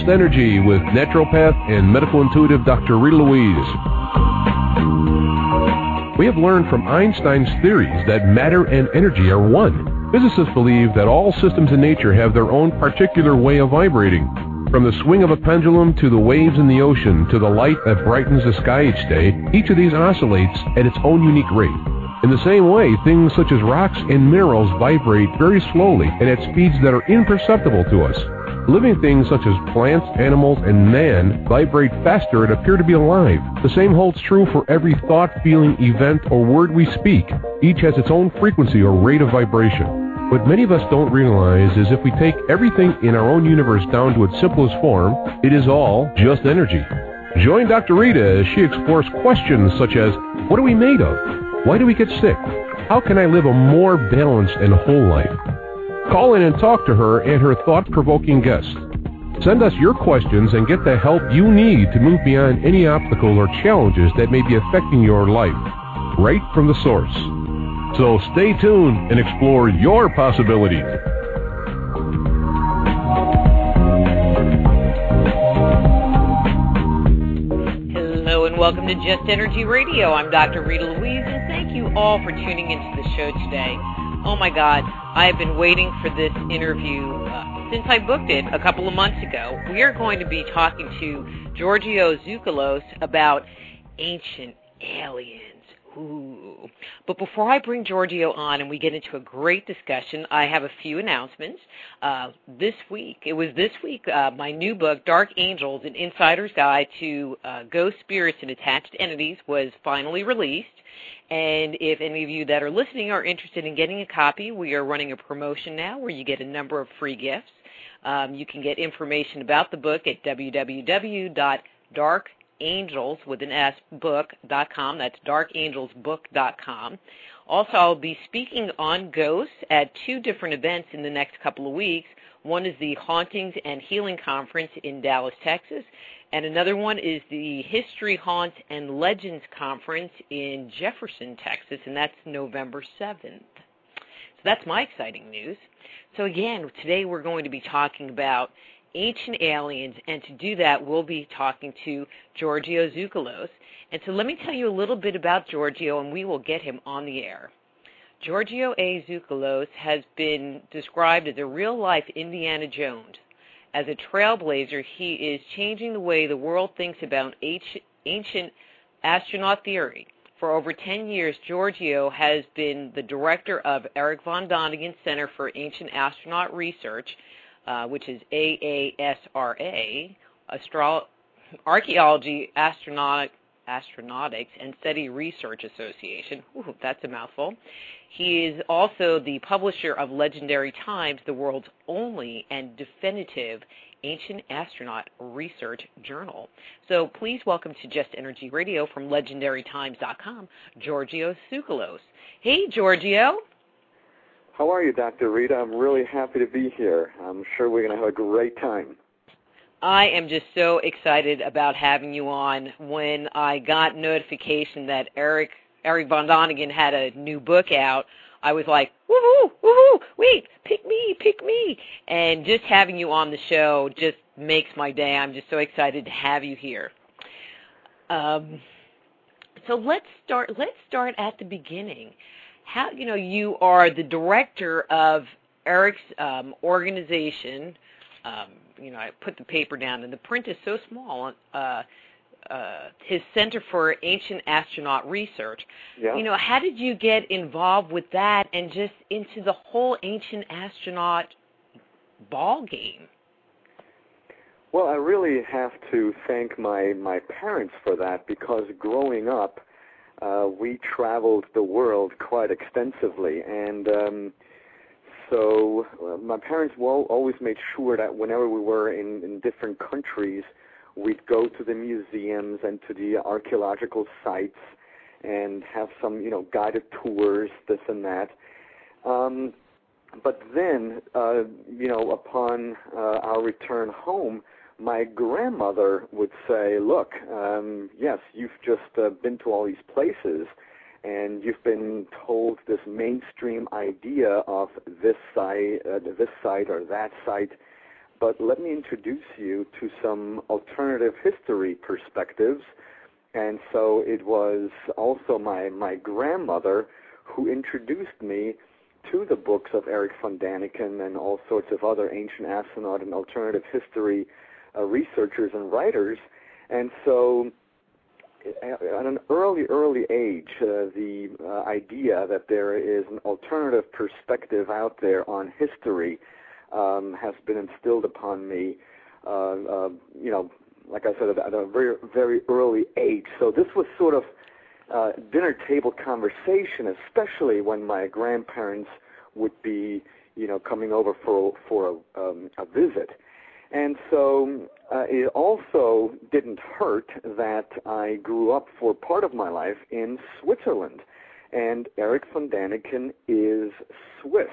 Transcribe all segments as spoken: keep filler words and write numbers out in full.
Just Energy with naturopath and medical intuitive Doctor Rita Louise. We have learned from Einstein's theories that matter and energy are one. Physicists believe that all systems in nature have their own particular way of vibrating. From the swing of a pendulum to the waves in the ocean to the light that brightens the sky each day, each of these oscillates at its own unique rate. In the same way, things such as rocks and minerals vibrate very slowly and at speeds that are imperceptible to us. Living things such as plants, animals, and man vibrate faster and appear to be alive. The same holds true for every thought, feeling, event, or word we speak. Each has its own frequency or rate of vibration. What many of us don't realize is if we take everything in our own universe down to its simplest form, it is all just energy. Join Doctor Rita as she explores questions such as, what are we made of? Why do we get sick? How can I live a more balanced and whole life? Call in and talk to her and her thought-provoking guests. Send us your questions and get the help you need to move beyond any obstacle or challenges that may be affecting your life, right from the source. So stay tuned and explore your possibilities. Hello and welcome to Just Energy Radio. I'm Doctor Rita Louise, and thank you all for tuning into the show today. Oh my God, I've been waiting for this interview uh, since I booked it a couple of months ago. We are going to be talking to Giorgio Tsoukalos about ancient aliens. Ooh. But before I bring Giorgio on and we get into a great discussion, I have a few announcements. Uh, this week, it was this week, uh, my new book, Dark Angels, An Insider's Guide to uh, Ghost Spirits and Attached Entities, was finally released. And if any of you that are listening are interested in getting a copy, we are running a promotion now where you get a number of free gifts. Um, you can get information about the book at w w w dot dark angels with an S book dot com. That's dark angels book dot com. Also, I'll be speaking on ghosts at two different events in the next couple of weeks. One is the Hauntings and Healing Conference in Dallas, Texas, and another one is the History, Haunts, and Legends Conference in Jefferson, Texas, and that's November seventh. So that's my exciting news. So again, today we're going to be talking about ancient aliens, and to do that, we'll be talking to Giorgio Tsoukalos. And so let me tell you a little bit about Giorgio, and we will get him on the air. Giorgio A. Tsoukalos has been described as a real-life Indiana Jones. As a trailblazer, he is changing the way the world thinks about ancient astronaut theory. For over ten years, Giorgio has been the director of Eric von Däniken Center for Ancient Astronaut Research, uh, which is A A S R A, Astro- Archaeology, Astronaut, Astronautics, and SETI Research Association. Ooh, that's a mouthful. He is also the publisher of Legendary Times, the world's only and definitive ancient astronaut research journal. So please welcome to Just Energy Radio from legendary times dot com, Giorgio Tsoukalos. Hey, Giorgio. How are you, Doctor Rita? I'm really happy to be here. I'm sure we're going to have a great time. I am just so excited about having you on. When I got notification that Eric Eric von Däniken had a new book out, I was like, woohoo, woohoo, wait, pick me, pick me. And just having you on the show just makes my day. I'm just so excited to have you here. Um, so let's start, let's start at the beginning. How, you know, you are the director of Eric's um, organization. Um, you know, I put the paper down, and the print is so small. Uh, uh, his Center for Ancient Astronaut Research. Yeah. You know, how did you get involved with that and just into the whole ancient astronaut ball game? Well, I really have to thank my, my parents for that, because growing up, uh, we traveled the world quite extensively, and um, so uh, my parents well, always made sure that whenever we were in, in different countries, we'd go to the museums and to the archaeological sites and have some, you know, guided tours, this and that. Um, but then, uh, you know, upon uh, our return home, my grandmother would say, look, um, yes, you've just uh, been to all these places, and you've been told this mainstream idea of this site, uh, this site or that site, but let me introduce you to some alternative history perspectives. And so it was also my, my grandmother who introduced me to the books of Erich von Däniken and all sorts of other ancient astronaut and alternative history uh, researchers and writers. And so at an early, early age, uh, the uh, idea that there is an alternative perspective out there on history um, has been instilled upon me, uh, uh, you know, like I said, at a very, very early age. So this was sort of uh, dinner table conversation, especially when my grandparents would be, you know, coming over for for a, um, a visit. And so uh, it also didn't hurt that I grew up for part of my life in Switzerland, and Erich von Däniken is Swiss.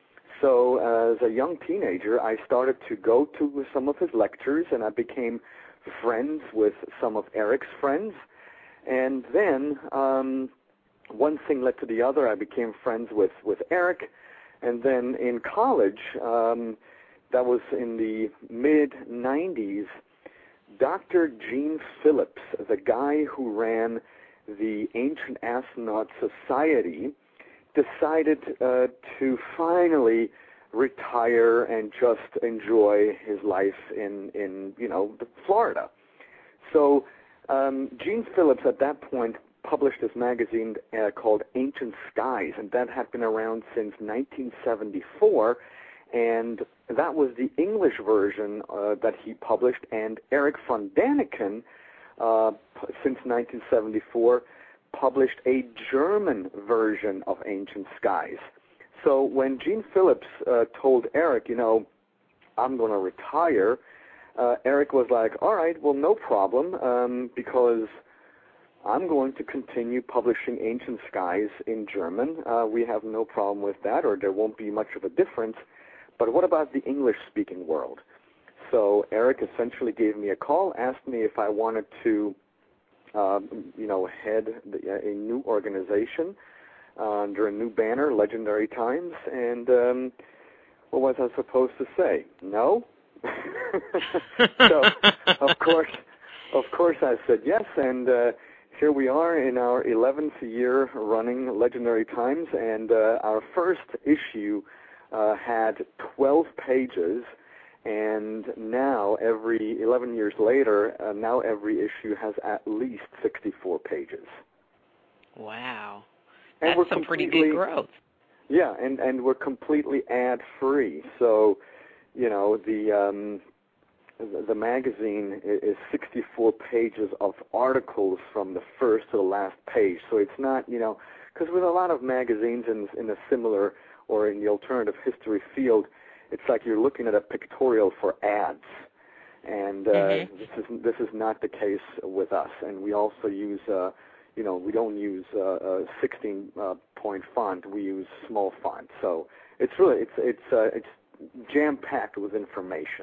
So as a young teenager, I started to go to some of his lectures, and I became friends with some of Erich's friends. And then um, one thing led to the other. I became friends with, with Erich. And then in college, um, that was in the mid nineties, Doctor Gene Phillips, the guy who ran the Ancient Astronaut Society, decided uh, to finally retire and just enjoy his life in, in you know, Florida. So um, Gene Phillips at that point published this magazine uh, called Ancient Skies, and that had been around since nineteen seventy-four, and that was the English version uh, that he published, and Erich von Däniken, uh, p- since nineteen seventy-four, published a German version of Ancient Skies. So when Gene Phillips uh, told Erich, you know, I'm going to retire, uh, Erich was like, all right, well, no problem, um, because I'm going to continue publishing Ancient Skies in German. Uh, we have no problem with that, or there won't be much of a difference. But what about the English-speaking world? So Erich essentially gave me a call, asked me if I wanted to, uh, you know, head the, a new organization uh, under a new banner, Legendary Times, and um, what was I supposed to say? No? So, of course, of course I said yes, and uh, here we are in our eleventh year running Legendary Times, and uh, our first issue uh, had twelve pages, and now every eleven years later, uh, now every issue has at least sixty-four pages. Wow. And That's we're some pretty completely, good growth. Yeah, and, and we're completely ad-free. So, you know, the um, the magazine is sixty-four pages of articles from the first to the last page. So it's not, you know, because with a lot of magazines in, in a similar or in the alternative history field, it's like you're looking at a pictorial for ads. And uh, mm-hmm. this is this is not the case with us. And we also use, uh, you know, we don't use uh, a sixteen-point uh, font. We use small font. So it's really it's it's uh, it's jam-packed with information.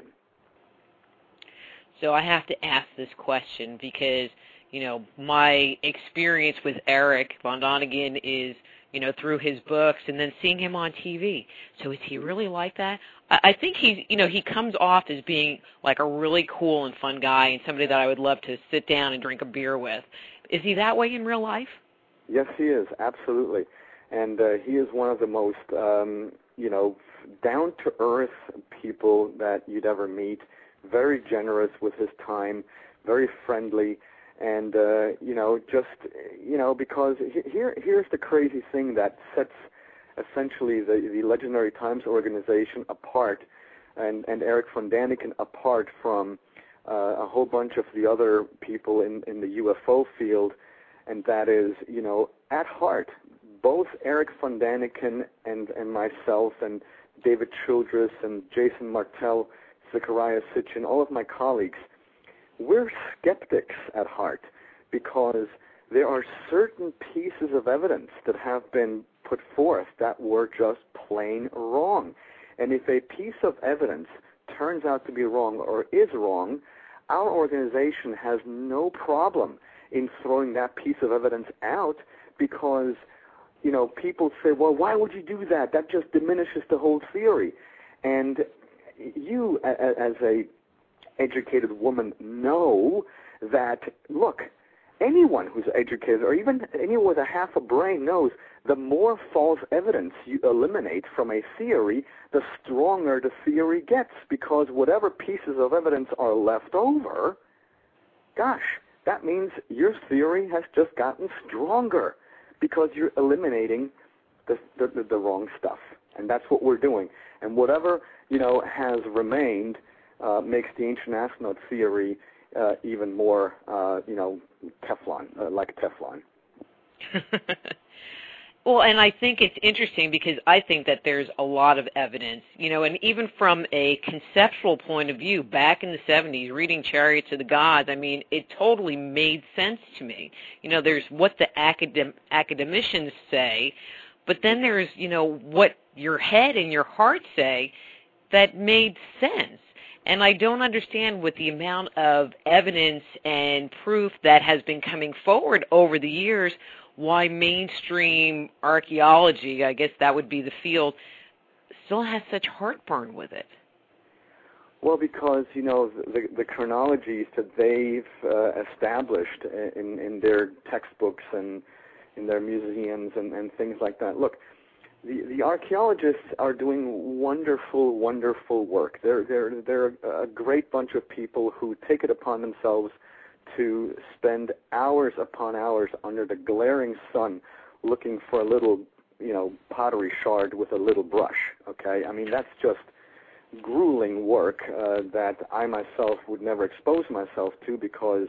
So I have to ask this question because, you know, my experience with Erich von Däniken is, you know, through his books and then seeing him on T V. So is he really like that? I, I think he's, you know, he comes off as being like a really cool and fun guy and somebody that I would love to sit down and drink a beer with. Is he that way in real life? Yes, he is, absolutely. And uh, he is one of the most, um, you know, down-to-earth people that you'd ever meet. Very generous with his time, very friendly, and, uh, you know, just, you know, because here, here's the crazy thing that sets essentially the, the Legendary Times organization apart and, and Erich von Däniken apart from uh, a whole bunch of the other people in, in the U F O field, and that is, you know, at heart, both Erich von Däniken and, and myself and David Childress and Jason Martell, Zechariah Sitchin, all of my colleagues, we're skeptics at heart because there are certain pieces of evidence that have been put forth that were just plain wrong. And if a piece of evidence turns out to be wrong or is wrong, our organization has no problem in throwing that piece of evidence out because, you know, people say, well, why would you do that? That just diminishes the whole theory. And you, as a educated woman, know that, look, anyone who's educated, or even anyone with a half a brain, knows the more false evidence you eliminate from a theory, the stronger the theory gets, because whatever pieces of evidence are left over, gosh, that means your theory has just gotten stronger because you're eliminating the, the, the wrong stuff. And that's what we're doing. And whatever, you know, has remained uh, makes the ancient astronaut theory uh, even more, uh, you know, Teflon, uh, like Teflon. Well, and I think it's interesting because I think that there's a lot of evidence, you know, and even from a conceptual point of view, back in the seventies, reading Chariots of the Gods, I mean, it totally made sense to me. You know, there's what the academ- academicians say, but then there's, you know, what your head and your heart say that made sense. And I don't understand, with the amount of evidence and proof that has been coming forward over the years, why mainstream archaeology, I guess that would be the field, still has such heartburn with it. Well, because, you know, the, the chronologies that they've uh, established in, in their textbooks and in their museums and, and things like that. Look, the, the archaeologists are doing wonderful, wonderful work. They're, they're, they're a great bunch of people who take it upon themselves to spend hours upon hours under the glaring sun looking for a little, you know, pottery shard with a little brush, okay? I mean, that's just grueling work uh, that I myself would never expose myself to because,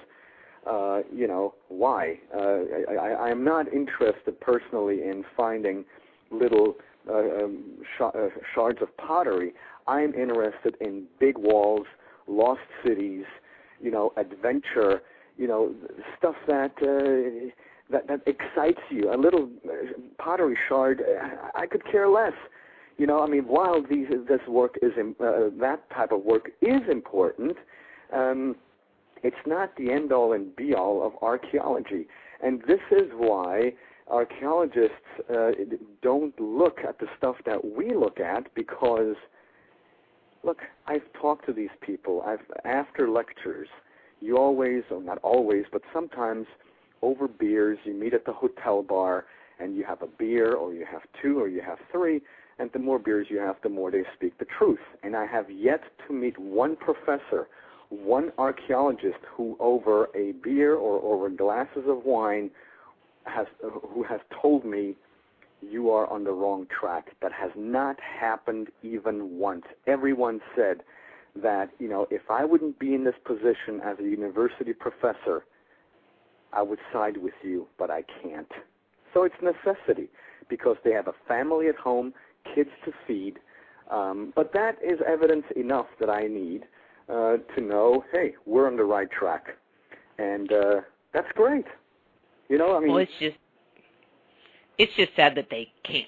uh, you know, why? Uh, I, I am not interested personally in finding little uh, um, sh- uh, shards of pottery. I'm interested in big walls, lost cities, you know, adventure, you know, stuff that uh, that that excites you. A little pottery shard, I could care less. You know, I mean, while these this work is uh, that type of work is important, um, it's not the end all and be all of archaeology. And this is why archaeologists uh, don't look at the stuff that we look at, because, look, I've talked to these people. I've after lectures. You always, or not always, but sometimes over beers, you meet at the hotel bar and you have a beer or you have two or you have three, and the more beers you have, the more they speak the truth. And I have yet to meet one professor, one archaeologist who over a beer or over glasses of wine has, who has told me you are on the wrong track. That has not happened even once. Everyone said that, you know, if I wouldn't be in this position as a university professor, I would side with you, but I can't. So it's necessity, because they have a family at home, kids to feed, um, but that is evidence enough that I need uh, to know, hey, we're on the right track, and uh, that's great. You know, I mean, well, it's just it's just sad that they can't.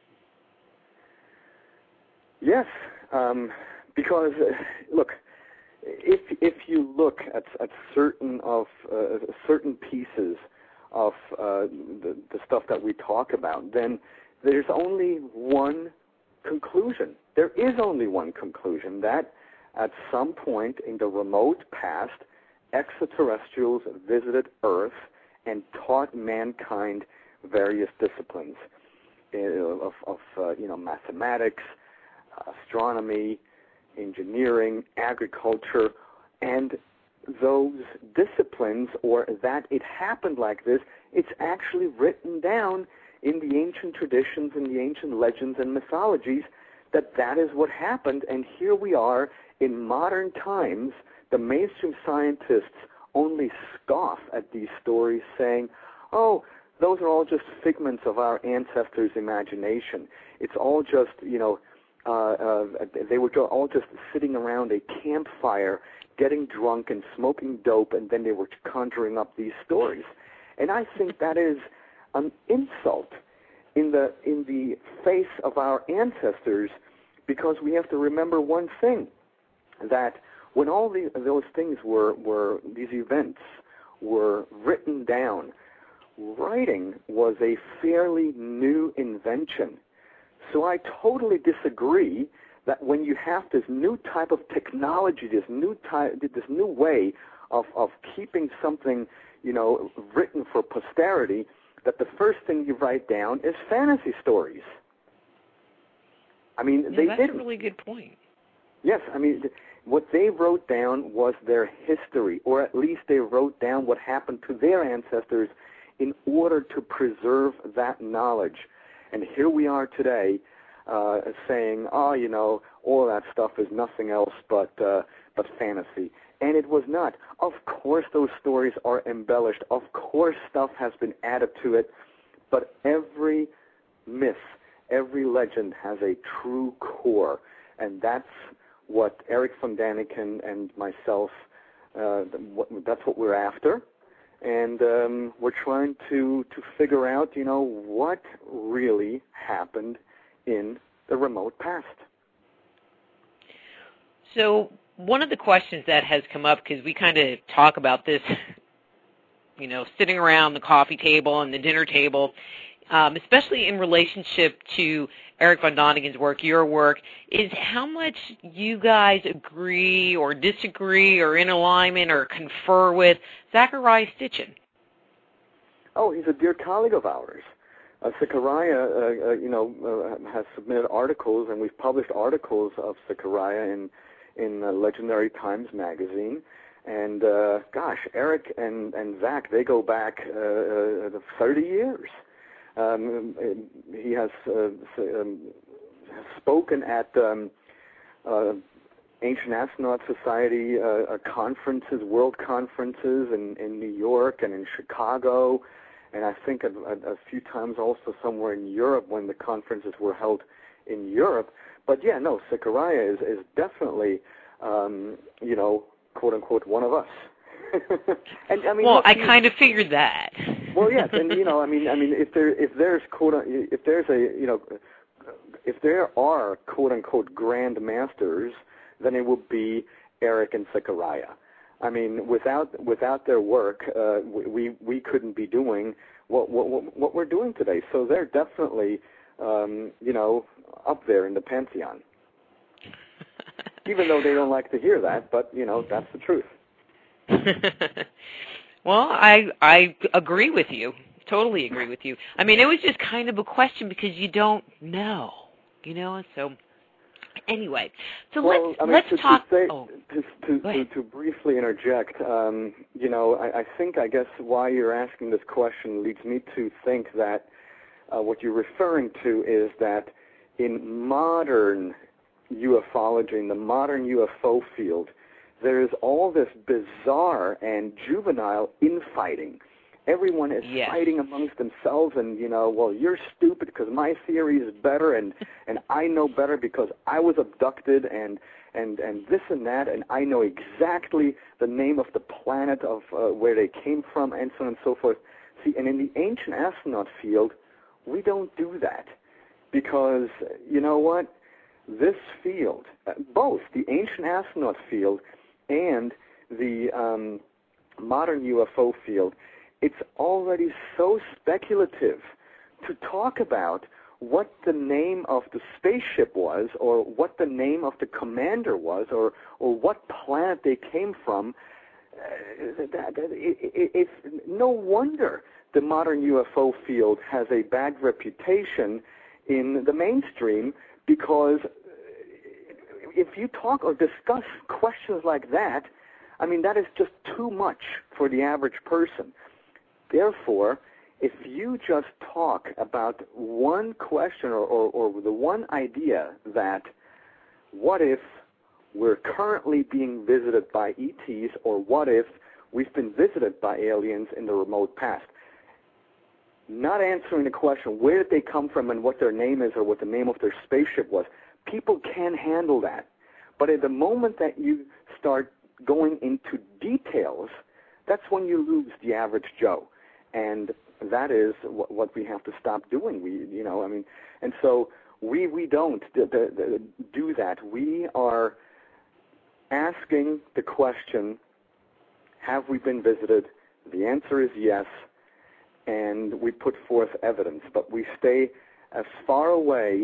Yes, um, because uh, look, if if you look at at certain of uh, certain pieces of uh, the, the stuff that we talk about, then there's only one conclusion. There is only one conclusion, that at some point in the remote past, extraterrestrials visited Earth and taught mankind various disciplines uh, of, of uh, you know, mathematics, astronomy, engineering, agriculture, and those disciplines, or that it happened like this, it's actually written down in the ancient traditions and the ancient legends and mythologies that that is what happened. And here we are in modern times. The mainstream scientists only scoff at these stories, saying, oh, those are all just figments of our ancestors' imagination. It's all just, you know, uh, uh, they were all just sitting around a campfire, getting drunk and smoking dope, and then they were conjuring up these stories. And I think that is an insult in the in the face of our ancestors, because we have to remember one thing, that when all the, those things were, were, these events were written down, writing was a fairly new invention. So I totally disagree that when you have this new type of technology, this new type, this new way of, of keeping something, you know, written for posterity, that the first thing you write down is fantasy stories. I mean, yeah, they that's didn't. That's a really good point. Yes, I mean, what they wrote down was their history, or at least they wrote down what happened to their ancestors in order to preserve that knowledge. And here we are today uh, saying, oh, you know, all that stuff is nothing else but uh, but fantasy. And it was not. Of course those stories are embellished. Of course stuff has been added to it. But every myth, every legend has a true core. And that's what Eric von Daniken and myself, uh, what, that's what we're after. And um, we're trying to, to figure out, you know, what really happened in the remote past. So one of the questions that has come up, because we kind of talk about this, you know, sitting around the coffee table and the dinner table, um, especially in relationship to Eric von Daniken's work, your work, is how much you guys agree or disagree or in alignment or confer with Zecharia Sitchin. Oh, he's a dear colleague of ours. Uh, Zecharia, uh, uh, you know, uh, has submitted articles, and we've published articles of Zecharia in in uh, Legendary Times magazine. And uh, gosh, Eric and and Zach, they go back uh, uh, thirty years. Um, he has, uh, um, has spoken at um, uh, Ancient Astronaut Society uh, uh, conferences, world conferences in, in New York and in Chicago, and I think a, a, a few times also somewhere in Europe when the conferences were held in Europe. But yeah, no, Zecharia is, is definitely, um, you know, quote unquote, one of us. and I mean, well, look, I you, kind of figured that. Well, yes, and you know, I mean, I mean, if there, if there's quote, if there's a, you know, if there are quote unquote grand masters, then it would be Eric and Zecharia. I mean, without without their work, uh, we we couldn't be doing what what what we're doing today. So they're definitely, um, you know, up there in the pantheon. Even though they don't like to hear that, but you know, that's the truth. Well, I I agree with you. Totally agree with you. I mean, it was just kind of a question because you don't know, you know. So anyway, so well, let's I mean, let's to, talk. To, say, oh, to, to, to, to briefly interject, um, you know, I, I think I guess why you're asking this question leads me to think that uh, what you're referring to is that in modern ufology, in the modern U F O field, there is all this bizarre and juvenile infighting. Everyone is yes. fighting amongst themselves, and, you know, well, you're stupid because my theory is better, and, and I know better because I was abducted, and, and, and this and that, and I know exactly the name of the planet of uh, where they came from, and so on and so forth. See, and in the ancient astronaut field, we don't do that because, you know what? This field, uh, both the ancient astronaut field and the um, modern U F O field, it's already so speculative to talk about what the name of the spaceship was or what the name of the commander was or, or what planet they came from. Uh, that, that, it, it, it's no wonder the modern U F O field has a bad reputation in the mainstream, because if you talk or discuss questions like that, I mean, that is just too much for the average person. Therefore, if you just talk about one question or, or, or the one idea that what if we're currently being visited by E Ts, or what if we've been visited by aliens in the remote past, not answering the question where did they come from and what their name is or what the name of their spaceship was, people can handle that. But at the moment that you start going into details, that's when you lose the average Joe. And that is what, what we have to stop doing. We, you know, I mean, and so we we don't d- d- d- do that. We are asking the question, have we been visited? The answer is yes, and we put forth evidence. But we stay as far away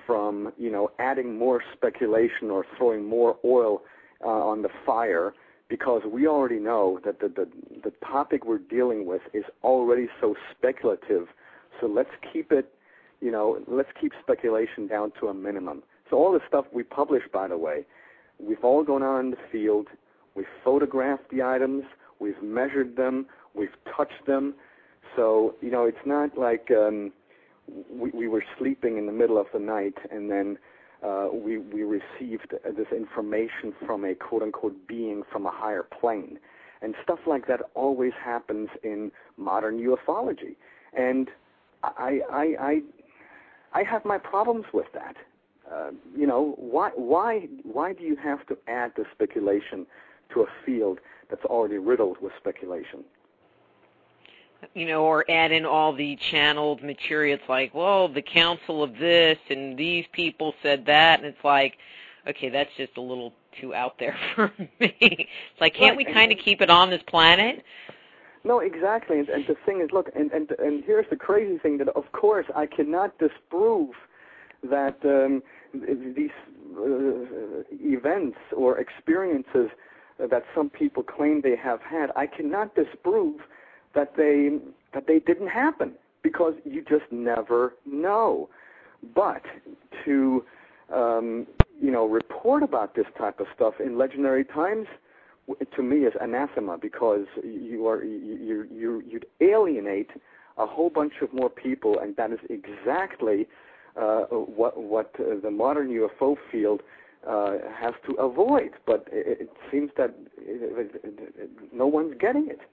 from, you know, adding more speculation or throwing more oil uh, on the fire, because we already know that the, the the topic we're dealing with is already so speculative. So let's keep it, you know, let's keep speculation down to a minimum. So all the stuff we publish, by the way, we've all gone out in the field, we've photographed the items, we've measured them, we've touched them. So, you know, it's not like um, we, we were sleeping in the middle of the night and then uh, we, we received this information from a quote-unquote being from a higher plane. And stuff like that always happens in modern ufology. And I, I, I, I have my problems with that. Uh, you know, why, why, why do you have to add the speculation to a field that's already riddled with speculation? You know, or add in all the channeled material. It's like, well, the council of this and these people said that, and it's like, okay, that's just a little too out there for me. It's like, can't right. we kind of keep it on this planet? No, exactly. And, and the thing is, look, and, and and here's the crazy thing, that of course I cannot disprove that um, these uh, events or experiences that some people claim they have had, I cannot disprove that they that they didn't happen, because you just never know. But to um, you know report about this type of stuff in legendary times, to me, is anathema, because you are you you you'd alienate a whole bunch of more people, and that is exactly uh, what what uh, the modern U F O field uh, has to avoid. But it, it seems that it, it, it, no one's getting it.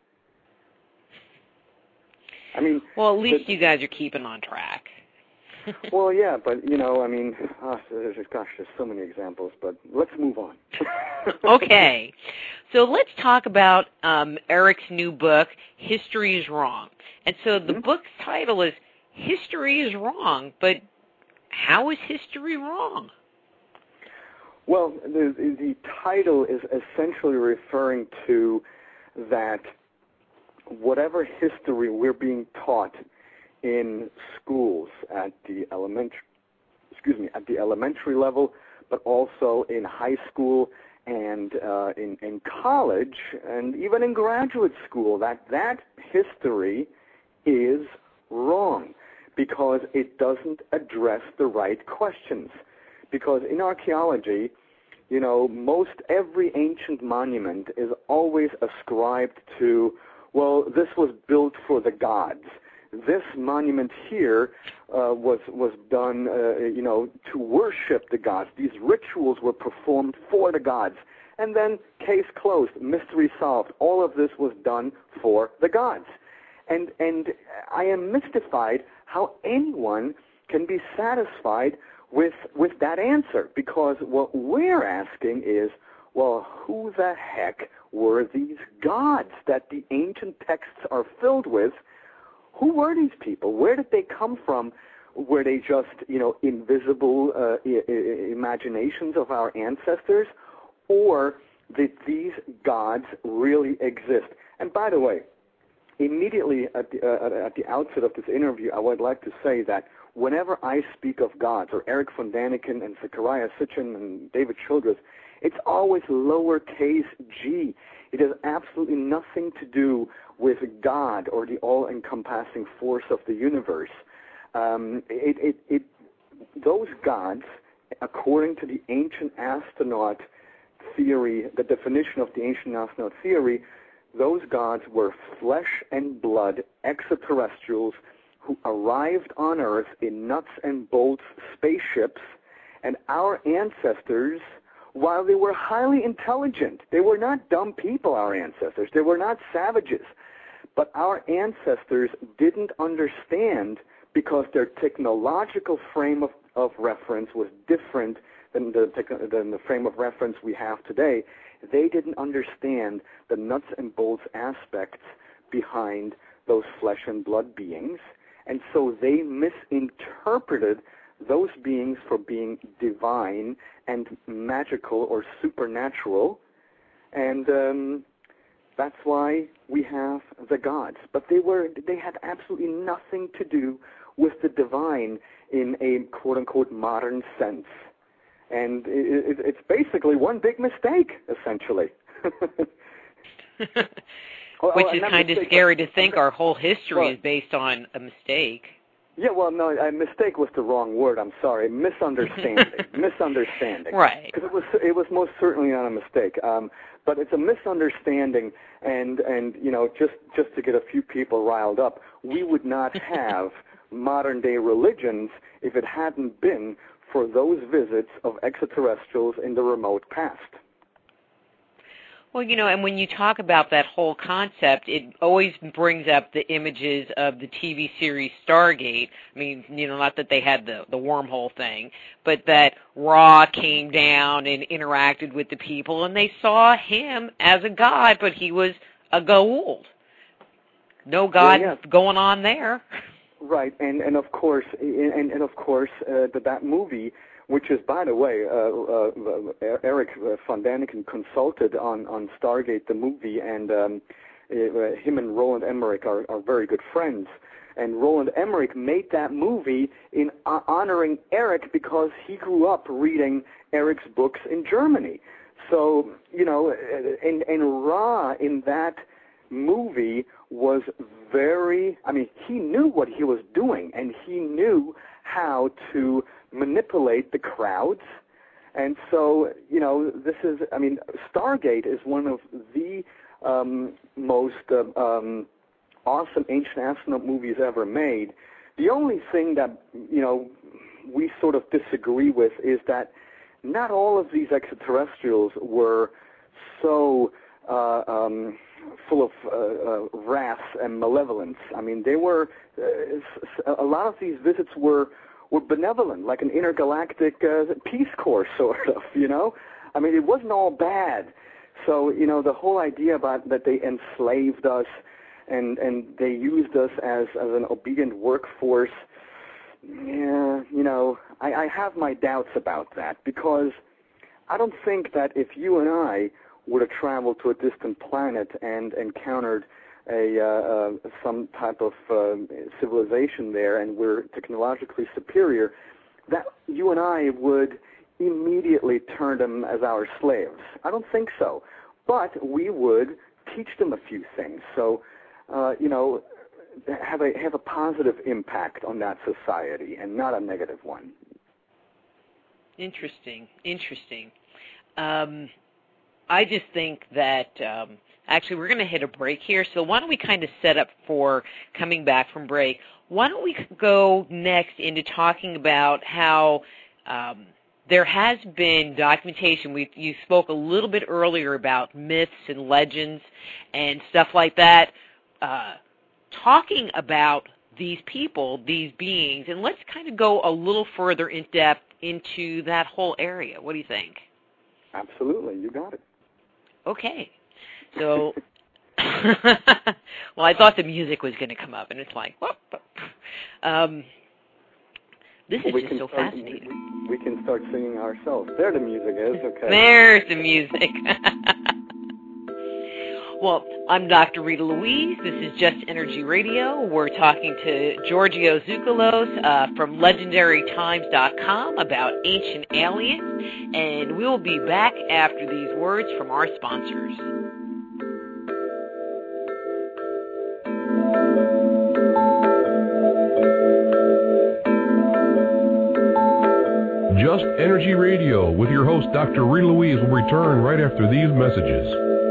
I mean, well, at least the, you guys are keeping on track. Well, yeah, but, you know, I mean, oh, there's, gosh, there's so many examples, but let's move on. Okay. So let's talk about um, Eric's new book, History is Wrong. And so the mm-hmm. book's title is History is Wrong, but how is history wrong? Well, the, the title is essentially referring to that whatever history we're being taught in schools at the elementary, excuse me, at the elementary level, but also in high school and uh, in, in college and even in graduate school, that that history is wrong because it doesn't address the right questions. Because in archaeology, you know, most every ancient monument is always ascribed to, well, this was built for the gods. This monument here uh, was was done, uh, you know, to worship the gods. These rituals were performed for the gods. And then, case closed, mystery solved. All of this was done for the gods. And and I am mystified how anyone can be satisfied with with that answer, because what we're asking is, well, who the heck were these gods that the ancient texts are filled with? Who were these people? Where did they come from? Were they just, you know, invisible uh, I- I- imaginations of our ancestors? Or did these gods really exist? And by the way, immediately at the, uh, at the outset of this interview, I would like to say that whenever I speak of gods, or Eric von Daniken and Zechariah Sitchin and David Childress, it's always lowercase g. It has absolutely nothing to do with God or the all-encompassing force of the universe. Um, it, it, it, those gods, according to the ancient astronaut theory, the definition of the ancient astronaut theory, those gods were flesh and blood extraterrestrials who arrived on Earth in nuts and bolts spaceships, and our ancestors, while they were highly intelligent, they were not dumb people, our ancestors, they were not savages, but our ancestors didn't understand, because their technological frame of, of reference was different than the, than the frame of reference we have today. They didn't understand the nuts and bolts aspects behind those flesh and blood beings, and so they misinterpreted those beings for being divine and magical or supernatural, and um, that's why we have the gods. But they were they had absolutely nothing to do with the divine in a quote-unquote modern sense. And it, it, it's basically one big mistake, essentially. Which is kind of scary to think our whole history well, is based on a mistake. Yeah, well, no, a mistake was the wrong word. I'm sorry. Misunderstanding. Misunderstanding. Right. Because it was, it was most certainly not a mistake. Um, but it's a misunderstanding, and, and you know, just, just to get a few people riled up, we would not have modern-day religions if it hadn't been for those visits of extraterrestrials in the remote past. Well, you know, and when you talk about that whole concept, it always brings up the images of the T V series Stargate. I mean, you know, not that they had the, the wormhole thing, but that Ra came down and interacted with the people, and they saw him as a god, but he was a Goa'uld. No god well, yes. going on there. Right, and, and of course, and, and of course, uh, that, that movie, which is, by the way, uh, uh, Eric von Daniken consulted on, on Stargate, the movie, and um, uh, him and Roland Emmerich are, are very good friends. And Roland Emmerich made that movie in uh, honoring Eric because he grew up reading Eric's books in Germany. So, you know, and, and Ra in that movie was very, I mean, he knew what he was doing, and he knew how to manipulate the crowds. And so, you know, this is, I mean, Stargate is one of the um, most uh, um, awesome ancient astronaut movies ever made. The only thing that, you know, we sort of disagree with is that not all of these extraterrestrials were so uh, um, full of uh, uh, wrath and malevolence. I mean, they were, uh, a lot of these visits were were benevolent, like an intergalactic uh, peace corps, sort of, you know? I mean, it wasn't all bad. So, you know, the whole idea about that they enslaved us and, and they used us as, as an obedient workforce, yeah, you know, I, I have my doubts about that, because I don't think that if you and I were to travel to a distant planet and encountered a uh, uh, some type of uh, civilization there, and we're technologically superior, that you and I would immediately turn them as our slaves. I don't think so. But we would teach them a few things. So, uh, you know, have a have a positive impact on that society and not a negative one. Interesting. Interesting. Um, I just think that um, actually we're going to hit a break here, so why don't we kind of set up for coming back from break. Why don't we go next into talking about how um, there has been documentation. We, you spoke a little bit earlier about myths and legends and stuff like that, uh, talking about these people, these beings, and let's kind of go a little further in depth into that whole area. What do you think? Absolutely, you got it. Okay. So, well, I thought the music was going to come up, and it's like, whoop. Um, this is we just so start, fascinating. We, we can start singing ourselves. There the music is, okay. There's the music. Well, I'm Doctor Rita Louise. This is Just Energy Radio. We're talking to Giorgio Tsoukalos uh, from legendary times dot com about ancient aliens, and we'll be back after these words from our sponsors. Just Energy Radio with your host, Doctor Rita Louise, will return right after these messages.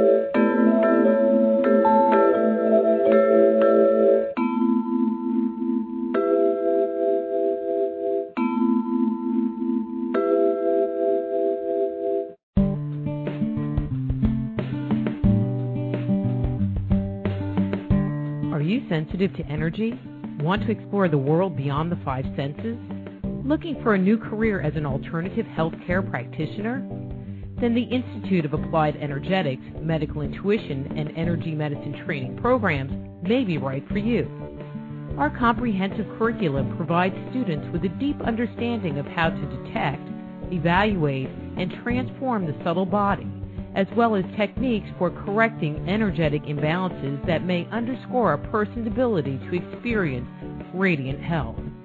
Are you sensitive to energy? Want to explore the world beyond the five senses? Looking for a new career as an alternative healthcare practitioner? Then the Institute of Applied Energetics, Medical Intuition, and Energy Medicine training programs may be right for you. Our comprehensive curriculum provides students with a deep understanding of how to detect, evaluate, and transform the subtle body, as well as techniques for correcting energetic imbalances that may underscore a person's ability to experience radiant health.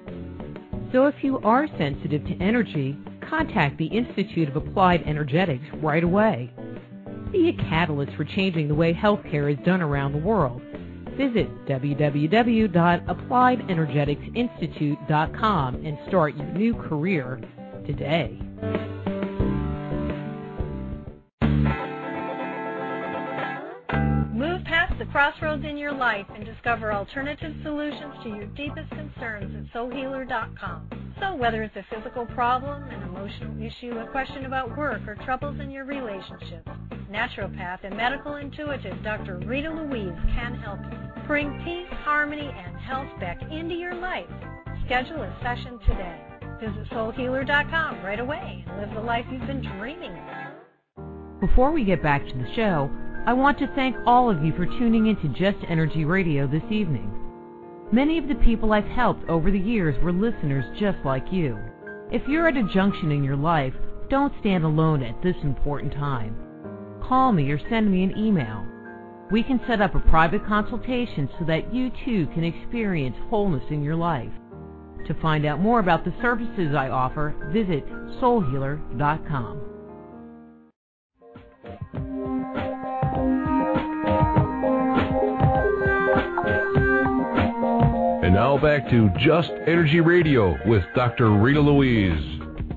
So if you are sensitive to energy, contact the Institute of Applied Energetics right away. Be a catalyst for changing the way healthcare is done around the world. Visit w w w dot applied energetics institute dot com and start your new career today. Move past the crossroads in your life and discover alternative solutions to your deepest concerns at soul healer dot com. So whether it's a physical problem, an emotional issue, a question about work, or troubles in your relationships, naturopath and medical intuitive Doctor Rita Louise can help you. Bring peace, harmony, and health back into your life. Schedule a session today. Visit soul healer dot com right away and live the life you've been dreaming of. Before we get back to the show, I want to thank all of you for tuning in to Just Energy Radio this evening. Many of the people I've helped over the years were listeners just like you. If you're at a junction in your life, don't stand alone at this important time. Call me or send me an email. We can set up a private consultation so that you too can experience wholeness in your life. To find out more about the services I offer, visit soul healer dot com. And now back to Just Energy Radio with Doctor Rita Louise.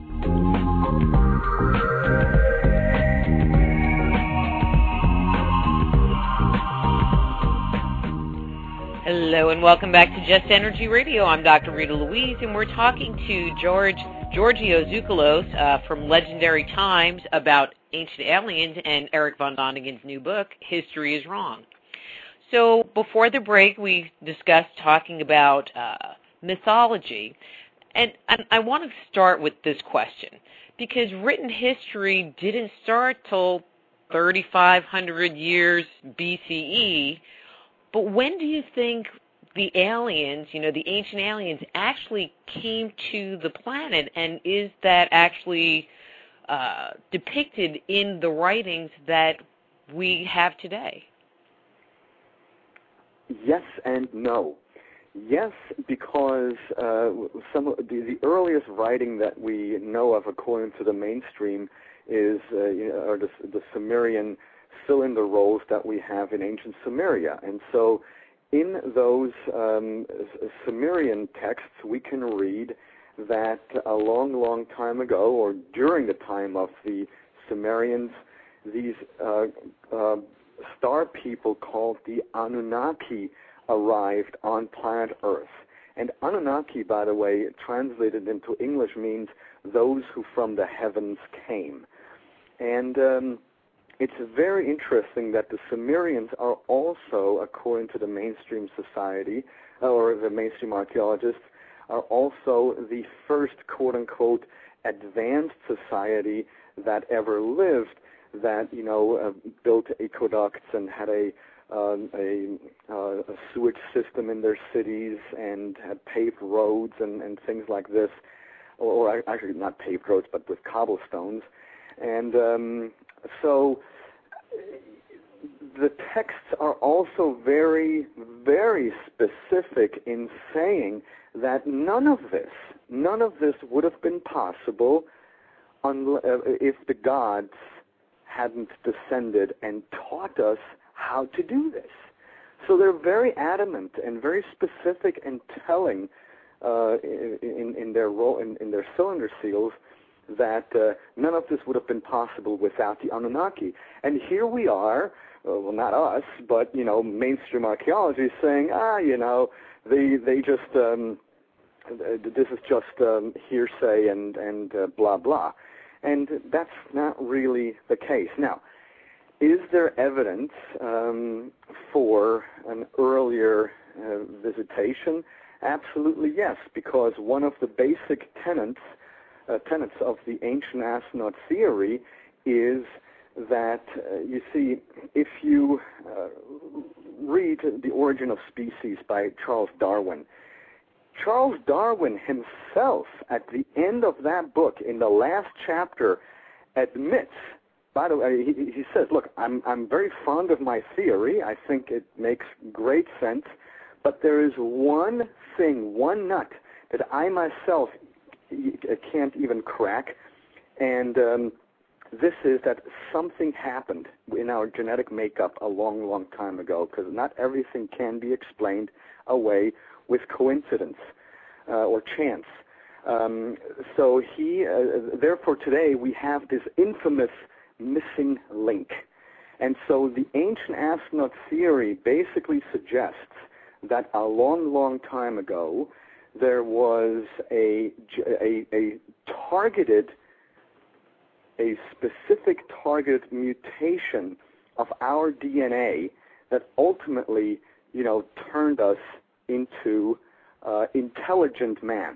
Hello and welcome back to Just Energy Radio. I'm Doctor Rita Louise, and we're talking to George Giorgio Tsoukalos uh, from Legendary Times about ancient aliens and Eric von Däniken's new book, History is Wrong. So before the break, we discussed talking about uh, mythology, and, and I want to start with this question, because written history didn't start till thirty-five hundred years B C E, but when do you think the aliens, you know, the ancient aliens, actually came to the planet, and is that actually uh, depicted in the writings that we have today? Yes and no. Yes, because uh, some of the, the earliest writing that we know of, according to the mainstream, is uh, you know, are the, the Sumerian cylinder rolls that we have in ancient Sumeria. And so in those um, Sumerian texts, we can read that a long, long time ago, or during the time of the Sumerians, these uh, uh, star people called the Anunnaki arrived on planet Earth. And Anunnaki, by the way, translated into English means those who from the heavens came. And um, it's very interesting that the Sumerians are also, according to the mainstream society, or the mainstream archaeologists, are also the first, quote-unquote, advanced society that ever lived, that, you know, uh, built aqueducts and had a, um, a, uh, a sewage system in their cities and had paved roads and, and things like this, or, or actually not paved roads, but with cobblestones. And um, so the texts are also very, very specific in saying that none of this, none of this would have been possible unless, uh, if the gods hadn't descended and taught us how to do this. So they're very adamant and very specific and telling uh, in, in their role in, in their cylinder seals that uh, none of this would have been possible without the Anunnaki. And here we are, uh, well, not us, but, you know, mainstream archaeology saying, ah, you know, they they just, um, this is just um, hearsay and, and uh, blah, blah. And that's not really the case. Now, is there evidence um, for an earlier uh, visitation? Absolutely yes, because one of the basic tenets Uh, tenets of the ancient astronaut theory is that, uh, you see, if you uh, read The Origin of Species by Charles Darwin, Charles Darwin himself, at the end of that book, in the last chapter, admits, by the way, he, he says, look, I'm, I'm very fond of my theory. I think it makes great sense, but there is one thing, one nut that I myself can't even crack. And um, this is that something happened in our genetic makeup a long, long time ago, because not everything can be explained away with coincidence uh, or chance. Um, so he, uh, therefore today we have this infamous missing link. And so the ancient astronaut theory basically suggests that a long, long time ago there was a, a, a targeted, a specific targeted mutation of our D N A that ultimately, you know, turned us into uh, intelligent man.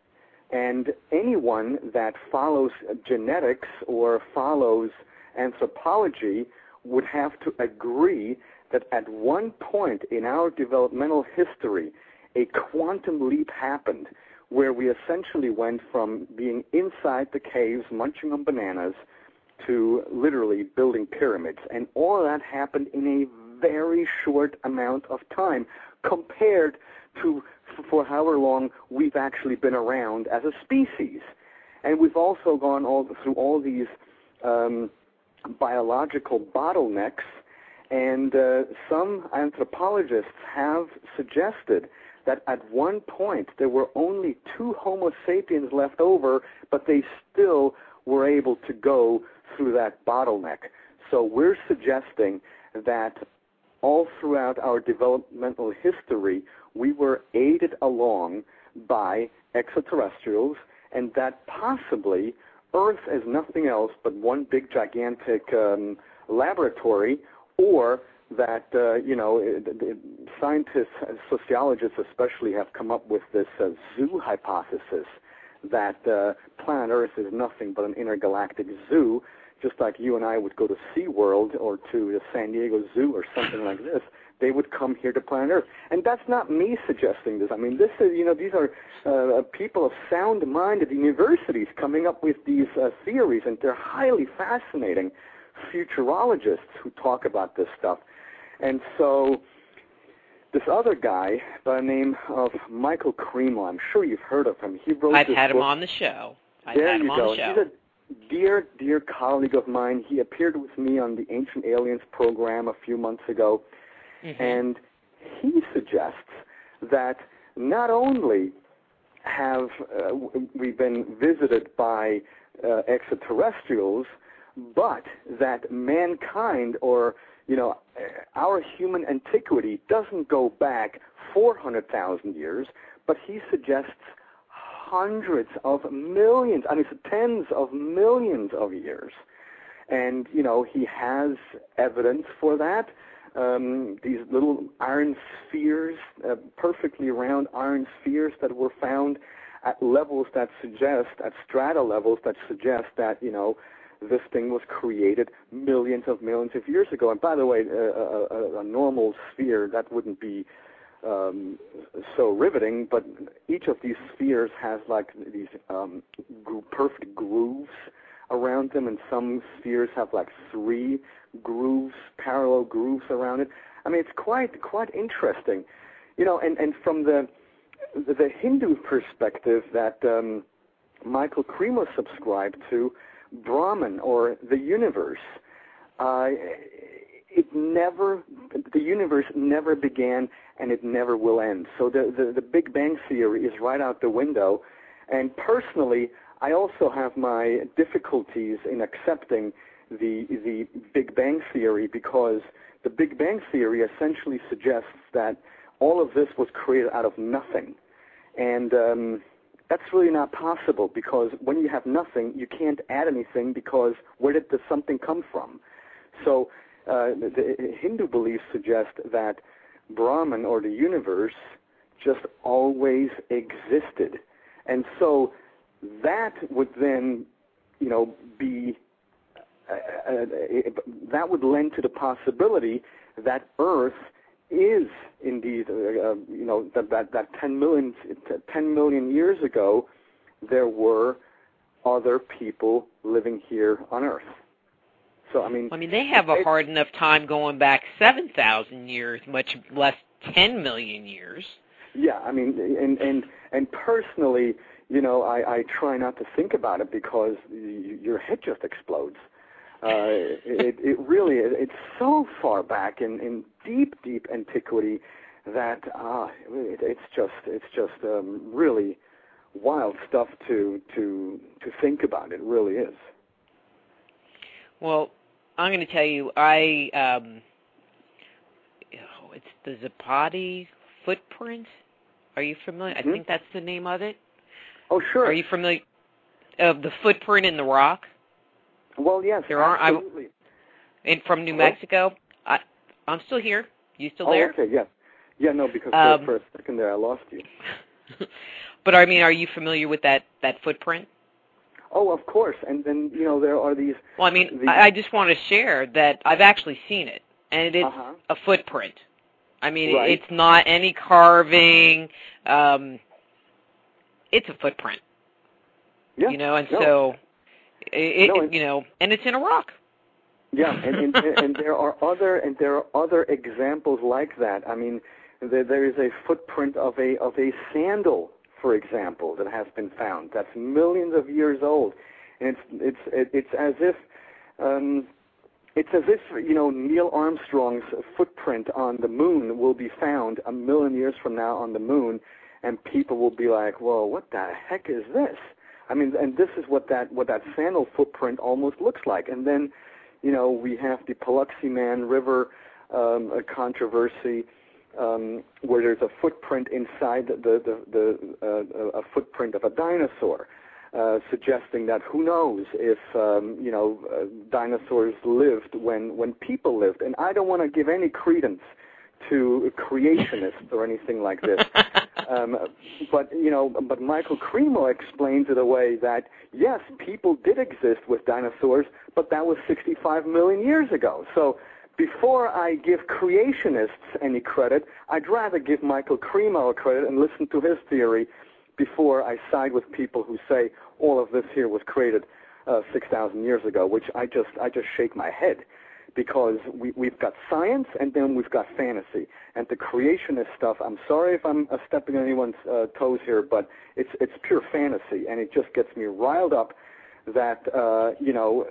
And anyone that follows genetics or follows anthropology would have to agree that at one point in our developmental history, a quantum leap happened where we essentially went from being inside the caves munching on bananas to literally building pyramids. And all of that happened in a very short amount of time compared to for however long we've actually been around as a species. And we've also gone all through all these um, biological bottlenecks, and uh, some anthropologists have suggested that at one point there were only two Homo sapiens left over, but they still were able to go through that bottleneck. So we're suggesting that all throughout our developmental history, we were aided along by extraterrestrials, and that possibly Earth is nothing else but one big gigantic um, laboratory, or that, uh, you know, scientists, sociologists especially, have come up with this uh, zoo hypothesis that uh, planet Earth is nothing but an intergalactic zoo, just like you and I would go to SeaWorld or to the San Diego Zoo or something like this. They would come here to planet Earth. And that's not me suggesting this. I mean, this is, you know, these are uh, people of sound mind at universities coming up with these uh, theories, and they're highly fascinating futurologists who talk about this stuff. And so this other guy by the name of Michael Cremo, I'm sure you've heard of him. He wrote I've this had book. him on the show. I've there had him you on go. the show. He's a dear, dear colleague of mine. He appeared with me on the Ancient Aliens program a few months ago. Mm-hmm. And he suggests that not only have uh, we been visited by uh, extraterrestrials, but that mankind, or, you know, our human antiquity doesn't go back four hundred thousand years, but he suggests hundreds of millions, I mean, tens of millions of years. And, you know, he has evidence for that. Um, these little iron spheres, uh, perfectly round iron spheres that were found at levels that suggest, at strata levels that suggest that, you know, this thing was created millions of millions of years ago. And by the way, a, a, a normal sphere, that wouldn't be um, so riveting, but each of these spheres has like these um, gro- perfect grooves around them, and some spheres have like three grooves, parallel grooves around it. I mean, it's quite quite interesting, you know. And, and from the the Hindu perspective that um, Michael Cremo subscribed to, Brahman, or the universe, uh, it never, the universe never began and it never will end. So the, the the Big Bang theory is right out the window. And personally, I also have my difficulties in accepting the the Big Bang theory, because the Big Bang theory essentially suggests that all of this was created out of nothing. And um, that's really not possible, because when you have nothing, you can't add anything, because where did the something come from? So uh, the, the Hindu beliefs suggest that Brahman, or the universe, just always existed. And so that would then, you know, be, uh, uh, that would lend to the possibility that Earth is indeed, uh, uh, you know, that, that, that ten million, ten million years ago, there were other people living here on Earth. So, I mean... I mean, they have a hard enough time going back seven thousand years, much less ten million years. Yeah, I mean, and and and personally, you know, I, I try not to think about it because y- your head just explodes. Uh, it, it really, it's so far back in, in deep, deep antiquity that uh, it, it's just, it's just um, really wild stuff to to to think about. It really is. Well, I'm going to tell you, I um, oh, it's the Zapati footprint. Are you familiar? Mm-hmm. I think that's the name of it. Oh, sure. Are you familiar of the footprint in the rock? Well, yes, there absolutely. Are, and from New Hello? Mexico. I, I'm still here. You still oh, there? Okay, yeah. Yeah, no, because um, for, for a second there I lost you. But, I mean, are you familiar with that, that footprint? Oh, of course. And then, you know, there are these... Well, I mean, these... I just want to share that I've actually seen it, and it's uh-huh. a footprint. I mean, right. it's not any carving. Um, it's a footprint. Yeah. You know, and no. so, it, no, it, you know, and it's in a rock. Yeah, and, and, and there are other and there are other examples like that. I mean, there, there is a footprint of a of a sandal, for example, that has been found. That's millions of years old, and it's it's it's as if um, it's as if you know Neil Armstrong's footprint on the moon will be found a million years from now on the moon, and people will be like, "Whoa, what the heck is this?" I mean, and this is what that what that sandal footprint almost looks like, and then. You know, we have the Paluxy Man River um, a controversy um, where there's a footprint inside the, the, the uh, a footprint of a dinosaur, uh, suggesting that who knows if, um, you know, uh, dinosaurs lived when, when people lived. And I don't want to give any credence to creationists or anything like this. Um, but, you know, but Michael Cremo explains it away that, yes, people did exist with dinosaurs, but that was sixty-five million years ago. So before I give creationists any credit, I'd rather give Michael Cremo a credit and listen to his theory before I side with people who say all of this here was created uh, six thousand years ago, which I just I just shake my head. Because we, we've got science and then we've got fantasy. And the creationist stuff, I'm sorry if I'm uh, stepping on anyone's uh, toes here, but it's it's pure fantasy, and it just gets me riled up that, uh, you know,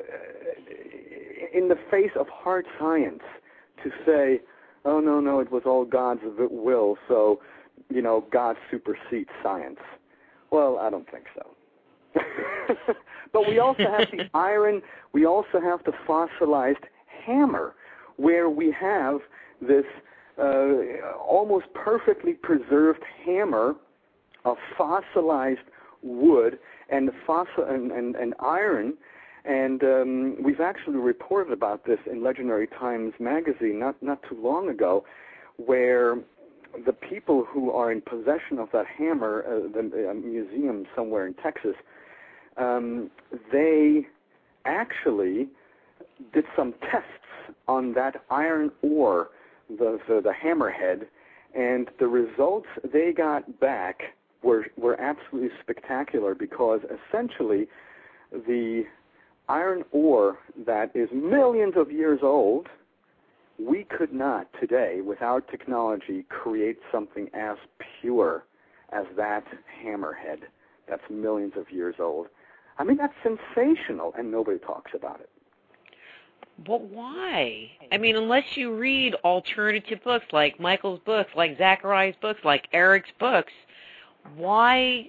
in the face of hard science, to say, oh, no, no, it was all God's will, so, you know, God supersedes science. Well, I don't think so. But we also have the iron, we also have the fossilized hammer, where we have this uh, almost perfectly preserved hammer of fossilized wood and fossil and, and, and iron, and um, we've actually reported about this in Legendary Times magazine not not too long ago, where the people who are in possession of that hammer, uh, the uh, museum somewhere in Texas, um, they actually did some tests on that iron ore, the, the the hammerhead, and the results they got back were were absolutely spectacular, because essentially the iron ore that is millions of years old, we could not today, without technology, create something as pure as that hammerhead that's millions of years old. I mean, that's sensational, and nobody talks about it. But why? I mean, unless you read alternative books like Michael's books, like Zachariah's books, like Eric's books, why?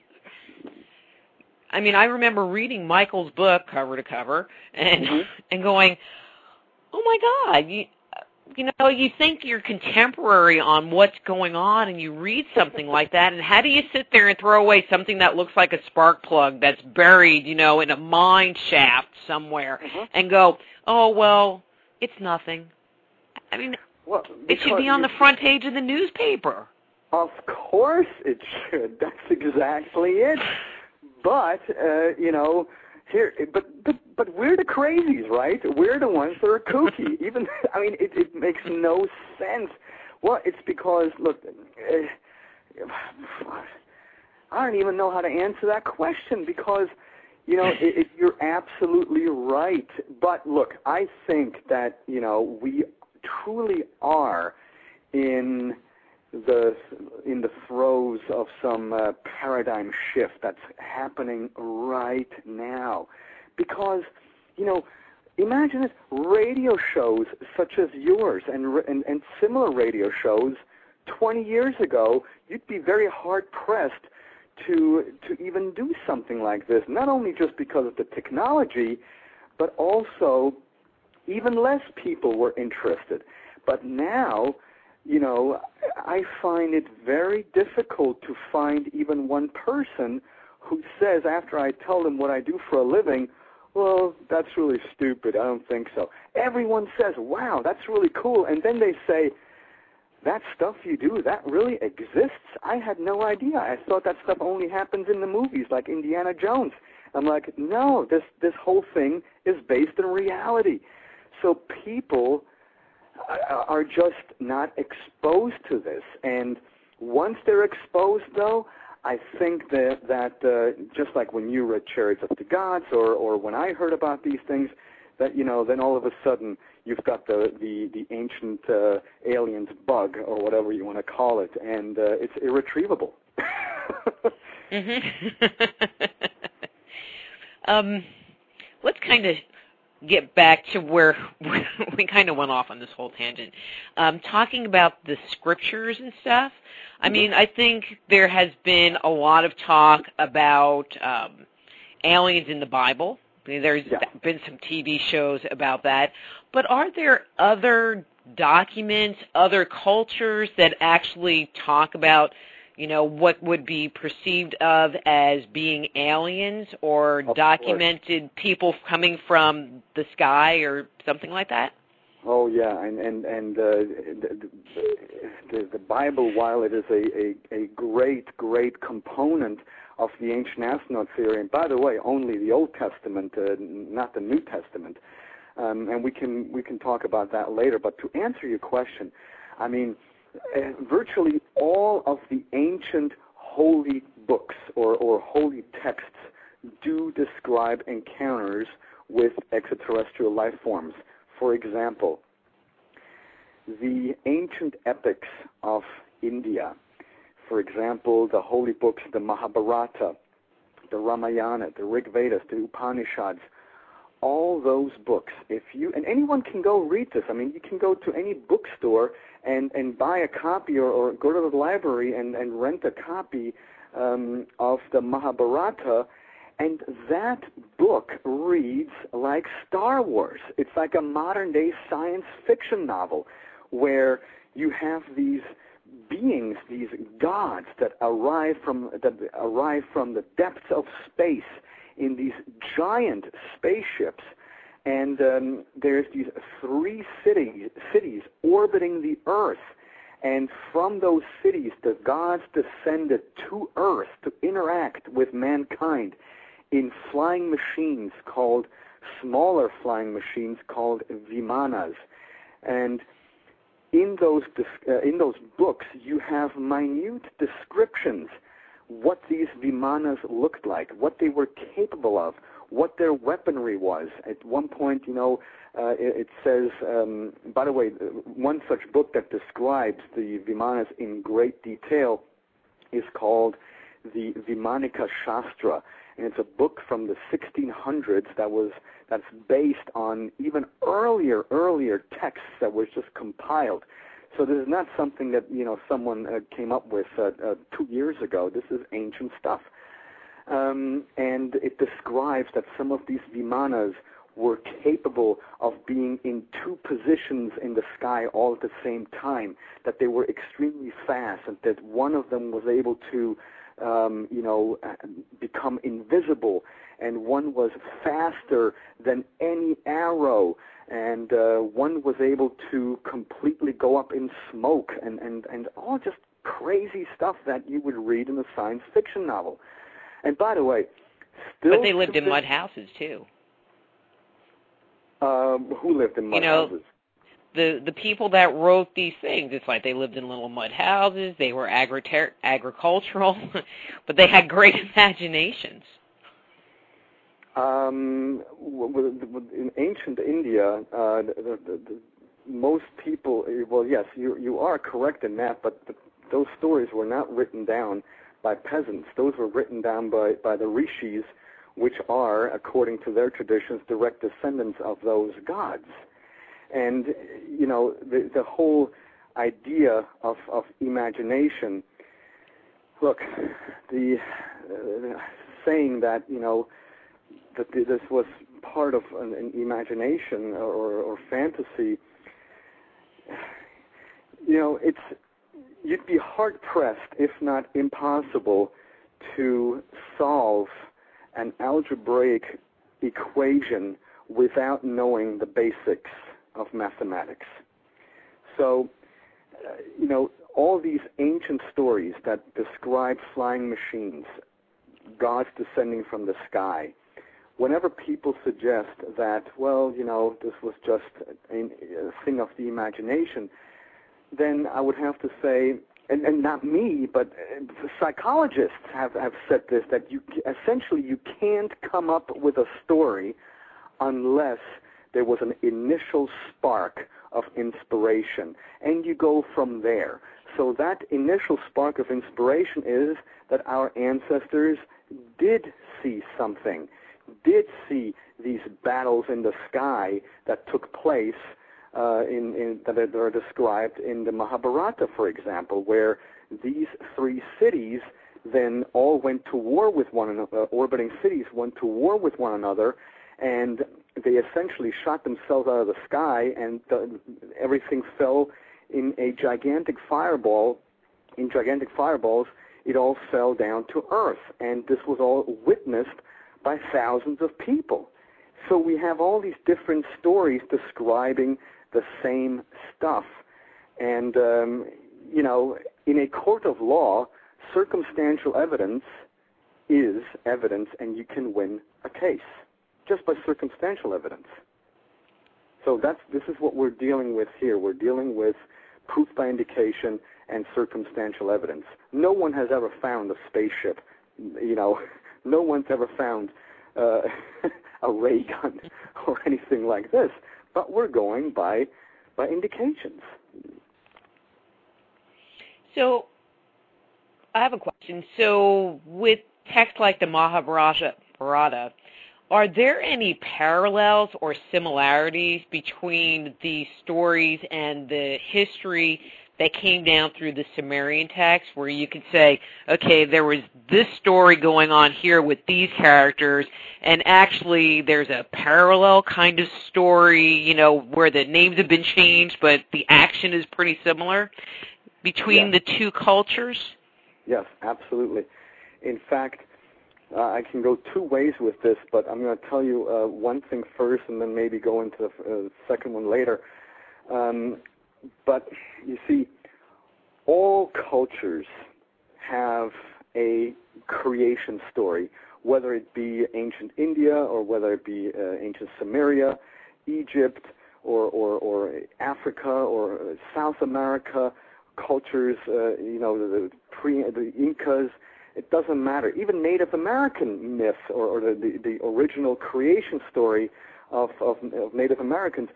I mean, I remember reading Michael's book cover to cover and mm-hmm. and going, oh my God, you, you know, you think you're contemporary on what's going on, and you read something like that, and how do you sit there and throw away something that looks like a spark plug that's buried, you know, in a mine shaft somewhere, mm-hmm. and go, oh, well, it's nothing. I mean, well, it should be on the front page of the newspaper. Of course it should. That's exactly it. But, uh, you know, here, but, but but we're the crazies, right? We're the ones that are kooky. Even, I mean, it, it makes no sense. Well, it's because, look, uh, I don't even know how to answer that question, because, you know, it, it, you're absolutely right. But, look, I think that, you know, we truly are in the in the throes of some uh, paradigm shift that's happening right now. Because, you know, imagine it, radio shows such as yours and, and, and similar radio shows twenty years ago, you'd be very hard-pressed to to even do something like this, not only just because of the technology, but also even less people were interested. But now, you know, I find it very difficult to find even one person who says, after I tell them what I do for a living, well, that's really stupid, I don't think so. Everyone says, wow, that's really cool. And then they say, that stuff you do, that really exists? I had no idea. I thought that stuff only happens in the movies, like Indiana Jones. I'm like, no, this, this whole thing is based in reality. So people are just not exposed to this. And once they're exposed, though, I think that, that uh, just like when you read Chariots of the Gods or, or when I heard about these things, that, you know, then all of a sudden you've got the, the, the ancient uh, aliens bug or whatever you want to call it, and uh, it's irretrievable. mm-hmm. um, let's kind of get back to where we kind of went off on this whole tangent. Um, talking about the scriptures and stuff, I mean, I think there has been a lot of talk about um, aliens in the Bible. I mean, there's yeah. been some T V shows about that. But are there other documents, other cultures that actually talk about, you know, what would be perceived of as being aliens or of documented course. people coming from the sky or something like that? Oh yeah, and and and uh, the, the the Bible, while it is a, a, a great great component of the ancient astronaut theory, and by the way, only the Old Testament, uh, not the New Testament, um, and we can we can talk about that later. But to answer your question, I mean, uh, virtually all of the ancient holy books or, or holy texts do describe encounters with extraterrestrial life forms. For example, the ancient epics of India, for example, the holy books, the Mahabharata, the Ramayana, the Rig Vedas, the Upanishads, all those books, if you, and anyone can go read this. I mean, you can go to any bookstore and, and buy a copy or, or go to the library and, and rent a copy um, of the Mahabharata. And that book reads like Star Wars. It's like a modern-day science fiction novel where you have these beings, these gods that arrive from that arrive from the depths of space in these giant spaceships, and um, there's these three cities cities orbiting the Earth. And from those cities, the gods descended to Earth to interact with mankind in flying machines called, smaller flying machines called vimanas. And in those uh, in those books, you have minute descriptions what these vimanas looked like, what they were capable of, what their weaponry was. At one point, you know, uh, it, it says, um, by the way, one such book that describes the vimanas in great detail is called the Vimanika Shastra. And it's a book from the sixteen hundreds that was that's based on even earlier earlier texts that were just compiled. So this is not something that you know someone uh, came up with uh, uh, two years ago. This is ancient stuff, um, and it describes that some of these vimanas were capable of being in two positions in the sky all at the same time. That they were extremely fast, and that one of them was able to Um, you know, become invisible, and one was faster than any arrow, and uh, one was able to completely go up in smoke, and, and, and all just crazy stuff that you would read in a science fiction novel. And by the way, still... But they lived in mud houses, too. Um, who lived in mud you know, houses? The, the people that wrote these things, it's like they lived in little mud houses, they were agri- agricultural, but they had great imaginations. Um, in ancient India, uh, the, the, the, most people, well, yes, you, you are correct in that, but the, those stories were not written down by peasants. Those were written down by, by the rishis, which are, according to their traditions, direct descendants of those gods. And, you know, the, the whole idea of, of imagination, look, the uh, saying that, you know, that this was part of an, an imagination or, or fantasy, you know, it's, you'd be hard-pressed, if not impossible, to solve an algebraic equation without knowing the basics of mathematics. So, uh, you know, all these ancient stories that describe flying machines, gods descending from the sky, whenever people suggest that, well, you know, this was just a, a thing of the imagination, then I would have to say, and, and not me, but psychologists have, have said this, that you essentially you can't come up with a story unless there was an initial spark of inspiration, and you go from there. So that initial spark of inspiration is that our ancestors did see something, did see these battles in the sky that took place uh, in, in, that are described in the Mahabharata, for example, where these three cities then all went to war with one another, uh, orbiting cities went to war with one another, and they essentially shot themselves out of the sky, and the, everything fell in a gigantic fireball. In gigantic fireballs, it all fell down to earth, and this was all witnessed by thousands of people. So we have all these different stories describing the same stuff. And, um, you know, in a court of law, circumstantial evidence is evidence, and you can win a case just by circumstantial evidence. So that's this is what we're dealing with here. We're dealing with proof by indication and circumstantial evidence. No one has ever found a spaceship. You know, no one's ever found uh, a ray gun or anything like this. But we're going by by indications. So I have a question. So with texts like the Mahabharata, are there any parallels or similarities between the stories and the history that came down through the Sumerian text, where you could say, okay, there was this story going on here with these characters, and actually there's a parallel kind of story, you know, where the names have been changed, but the action is pretty similar between yes. the two cultures? Yes, absolutely. In fact, uh, I can go two ways with this, but I'm going to tell you uh, one thing first and then maybe go into the uh, second one later. Um, But, you see, all cultures have a creation story, whether it be ancient India or whether it be uh, ancient Sumeria, Egypt, or, or, or Africa or South America, cultures, uh, you know, the, pre, the Incas. It doesn't matter. Even Native American myths or, or the, the, the original creation story of, of, of Native Americans,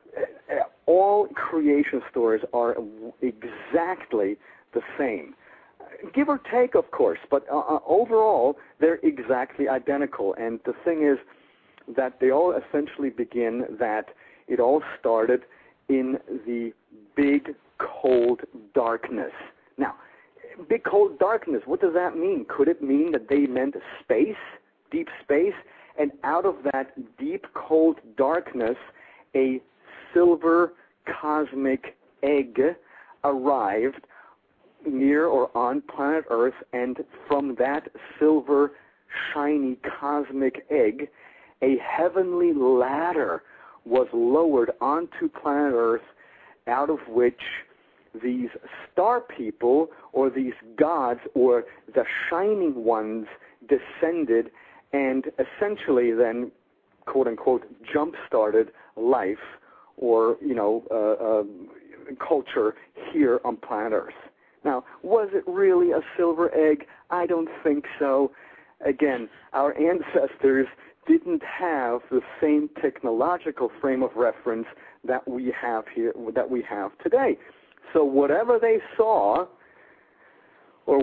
all creation stories are exactly the same. Give or take, of course, but uh, overall, they're exactly identical. And the thing is that they all essentially begin that it all started in the big, cold darkness. Now, big, cold darkness, what does that mean? Could it mean that they meant space, deep space? And out of that deep, cold darkness, a silver cosmic egg arrived near or on planet Earth, and from that silver, shiny cosmic egg, a heavenly ladder was lowered onto planet Earth, out of which these star people, or these gods, or the shining ones, descended and essentially then, quote-unquote, jump-started life, or, you know, uh, uh, culture here on planet Earth. Now, was it really a silver egg? I don't think so. Again, our ancestors didn't have the same technological frame of reference that we have here, that we have today. So whatever they saw,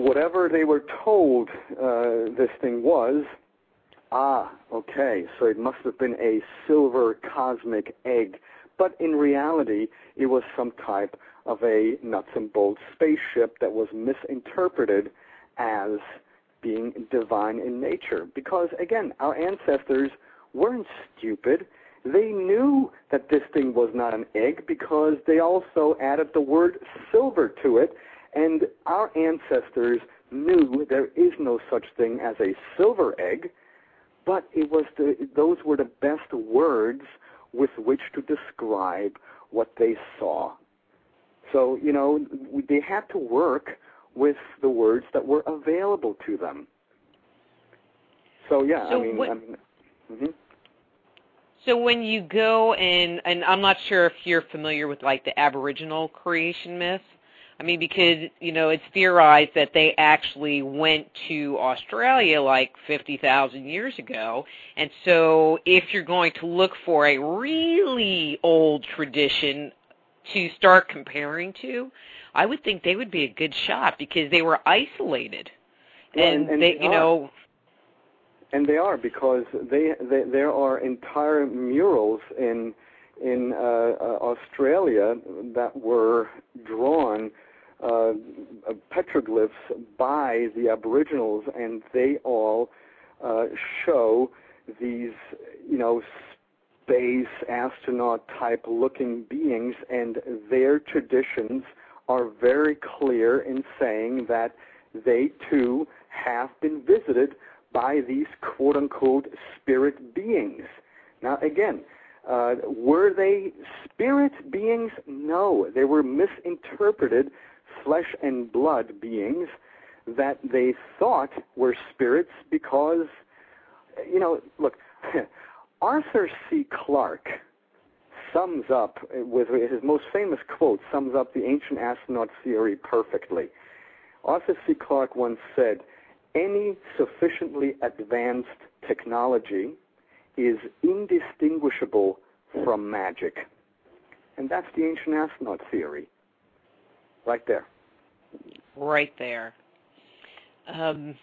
whatever they were told uh, this thing was, ah, okay, so it must have been a silver cosmic egg. But in reality, it was some type of a nuts and bolts spaceship that was misinterpreted as being divine in nature. Because, again, our ancestors weren't stupid. They knew that this thing was not an egg because they also added the word silver to it. And our ancestors knew there is no such thing as a silver egg, but it was the, those were the best words with which to describe what they saw. So, you know, they had to work with the words that were available to them. So, yeah, so I mean... What, I mean mm-hmm. So when you go and, and I'm not sure if you're familiar with, like, the Aboriginal creation myth. I mean, because, you know, it's theorized that they actually went to Australia like fifty thousand years ago. And so if you're going to look for a really old tradition to start comparing to, I would think they would be a good shot because they were isolated. Well, and, and, and they, they you are. know... And they are, because they, they there are entire murals in in uh, uh, Australia that were drawn, uh, petroglyphs by the Aboriginals, and they all uh, show these, you know, space astronaut type looking beings, and their traditions are very clear in saying that they too have been visited by these quote-unquote spirit beings. Now, again, uh, were they spirit beings? No, they were misinterpreted flesh and blood beings that they thought were spirits because, you know, look, Arthur C. Clarke sums up, with his most famous quote, sums up the ancient astronaut theory perfectly. Arthur C. Clarke once said, "Any sufficiently advanced technology is indistinguishable from magic." And that's the ancient astronaut theory. Right there. Right there. Um,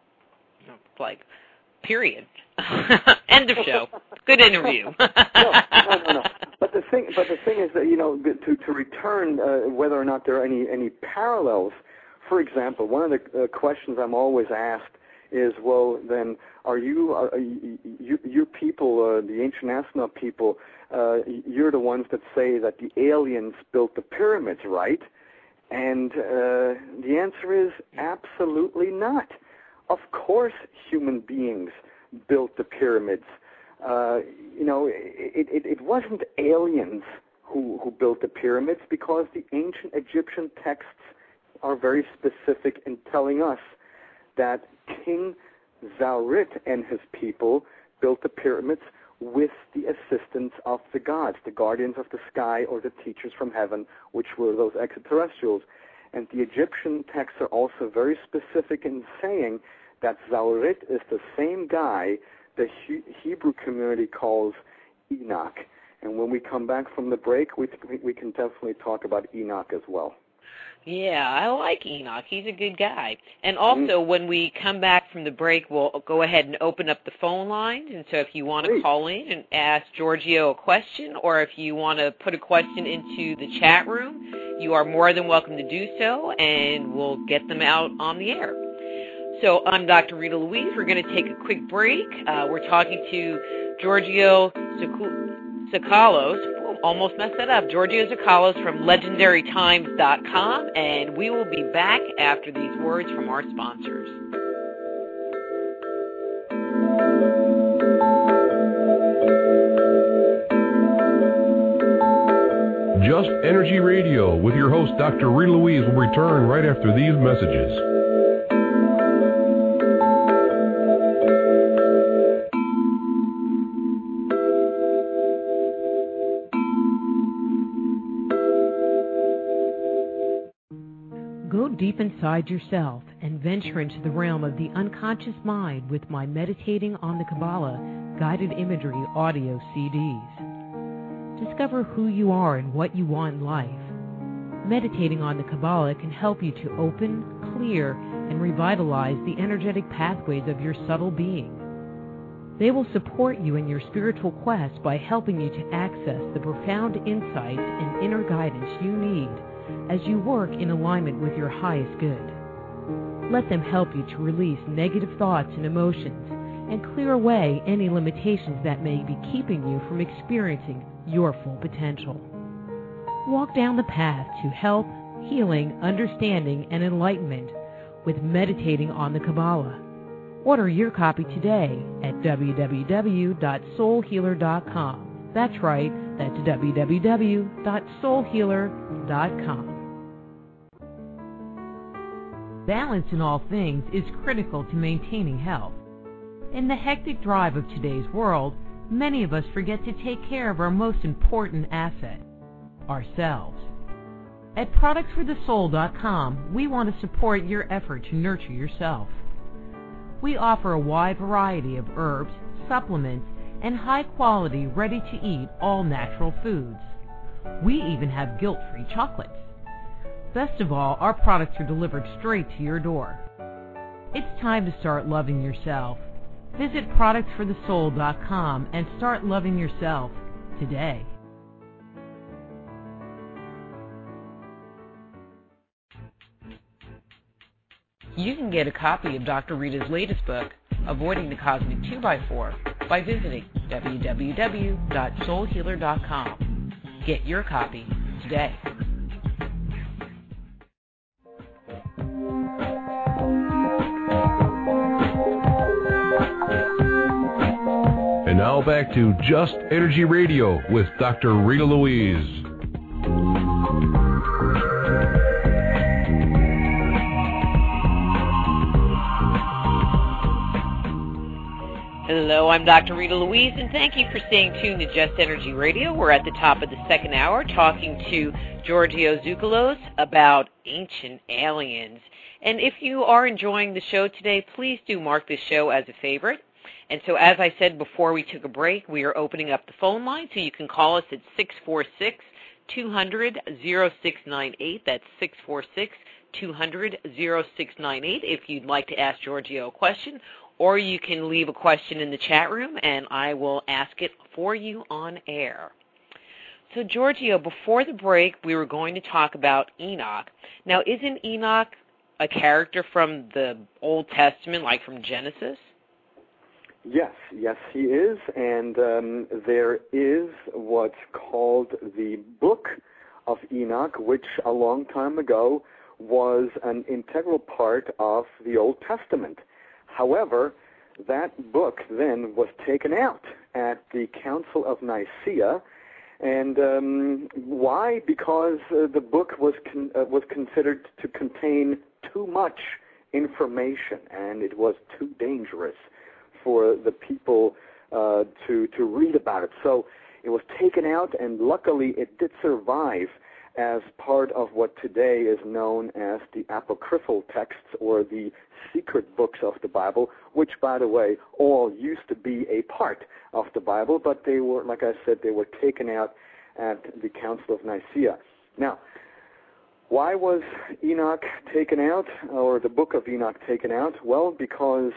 like, period. End of show. Good interview. no, no, no, no. But the thing, but the thing is that, you know, to to return uh, whether or not there are any any parallels. For example, one of the uh, questions I'm always asked is, well, then, are you, are you, you, you people, uh, the ancient astronaut people, uh, you're the ones that say that the aliens built the pyramids, right? And uh, the answer is absolutely not. Of course human beings built the pyramids. Uh, you know, it, it, it wasn't aliens who, who built the pyramids, because the ancient Egyptian texts are very specific in telling us that King Zaurit and his people built the pyramids with the assistance of the gods, the guardians of the sky, or the teachers from heaven, which were those extraterrestrials. And the Egyptian texts are also very specific in saying that Zaurit is the same guy the he- Hebrew community calls Enoch. And when we come back from the break, we, we can definitely talk about Enoch as well. Yeah, I like Enoch. He's a good guy. And also, mm. when we come back from the break, we'll go ahead and open up the phone lines. And so if you want to Please. call in and ask Giorgio a question, or if you want to put a question into the chat room, you are more than welcome to do so, and we'll get them out on the air. So I'm Doctor Rita Louise. We're going to take a quick break. Uh, we're talking to Giorgio Tsoukalos. Almost messed that up. Giorgio Tsoukalos from legendary times dot com, and we will be back after these words from our sponsors. Just Energy Radio with your host, Doctor Rita Louise, will return right after these messages. Go deep inside yourself and venture into the realm of the unconscious mind with my Meditating on the Kabbalah guided imagery audio C Ds. Discover who you are and what you want in life. Meditating on the Kabbalah can help you to open, clear, and revitalize the energetic pathways of your subtle being. They will support you in your spiritual quest by helping you to access the profound insights and inner guidance you need as you work in alignment with your highest good. Let them help you to release negative thoughts and emotions and clear away any limitations that may be keeping you from experiencing your full potential. Walk down the path to health, healing, understanding, and enlightenment with Meditating on the Kabbalah. Order your copy today at w w w dot soul healer dot com. That's right, that's w w w dot soul healer dot com. Balance in all things is critical to maintaining health. In the hectic drive of today's world, many of us forget to take care of our most important asset, ourselves. At products for the soul dot com, we want to support your effort to nurture yourself. We offer a wide variety of herbs, supplements, and high-quality, ready-to-eat, all-natural foods. We even have guilt-free chocolates. Best of all, our products are delivered straight to your door. It's time to start loving yourself. Visit products for the soul dot com and start loving yourself today. You can get a copy of Doctor Rita's latest book, Avoiding the Cosmic two by four, by visiting w w w dot soul healer dot com. Get your copy today. And now back to Just Energy Radio with Doctor Rita Louise. Hello, I'm Doctor Rita Louise, and thank you for staying tuned to Just Energy Radio. We're at the top of the second hour talking to Giorgio Tsoukalos about ancient aliens. And if you are enjoying the show today, please do mark this show as a favorite. And so as I said before we took a break, we are opening up the phone line, so you can call us at six four six, two hundred, oh six nine eight. That's six four six, two hundred, oh six nine eight if you'd like to ask Giorgio a question. Or you can leave a question in the chat room, and I will ask it for you on air. So, Giorgio, before the break, we were going to talk about Enoch. Now, isn't Enoch a character from the Old Testament, like from Genesis? Yes, yes, he is, and um, there is what's called the Book of Enoch, which a long time ago was an integral part of the Old Testament. However, that book then was taken out at the Council of Nicaea, and um, why? Because uh, the book was con- uh, was considered to contain too much information, and it was too dangerous for the people uh, to to read about it. So it was taken out, and luckily it did survive as part of what today is known as the apocryphal texts, or the secret books of the Bible, which, by the way, all used to be a part of the Bible, but they were, like I said, they were taken out at the Council of Nicaea. Now, why was Enoch taken out, or the Book of Enoch taken out? Well, because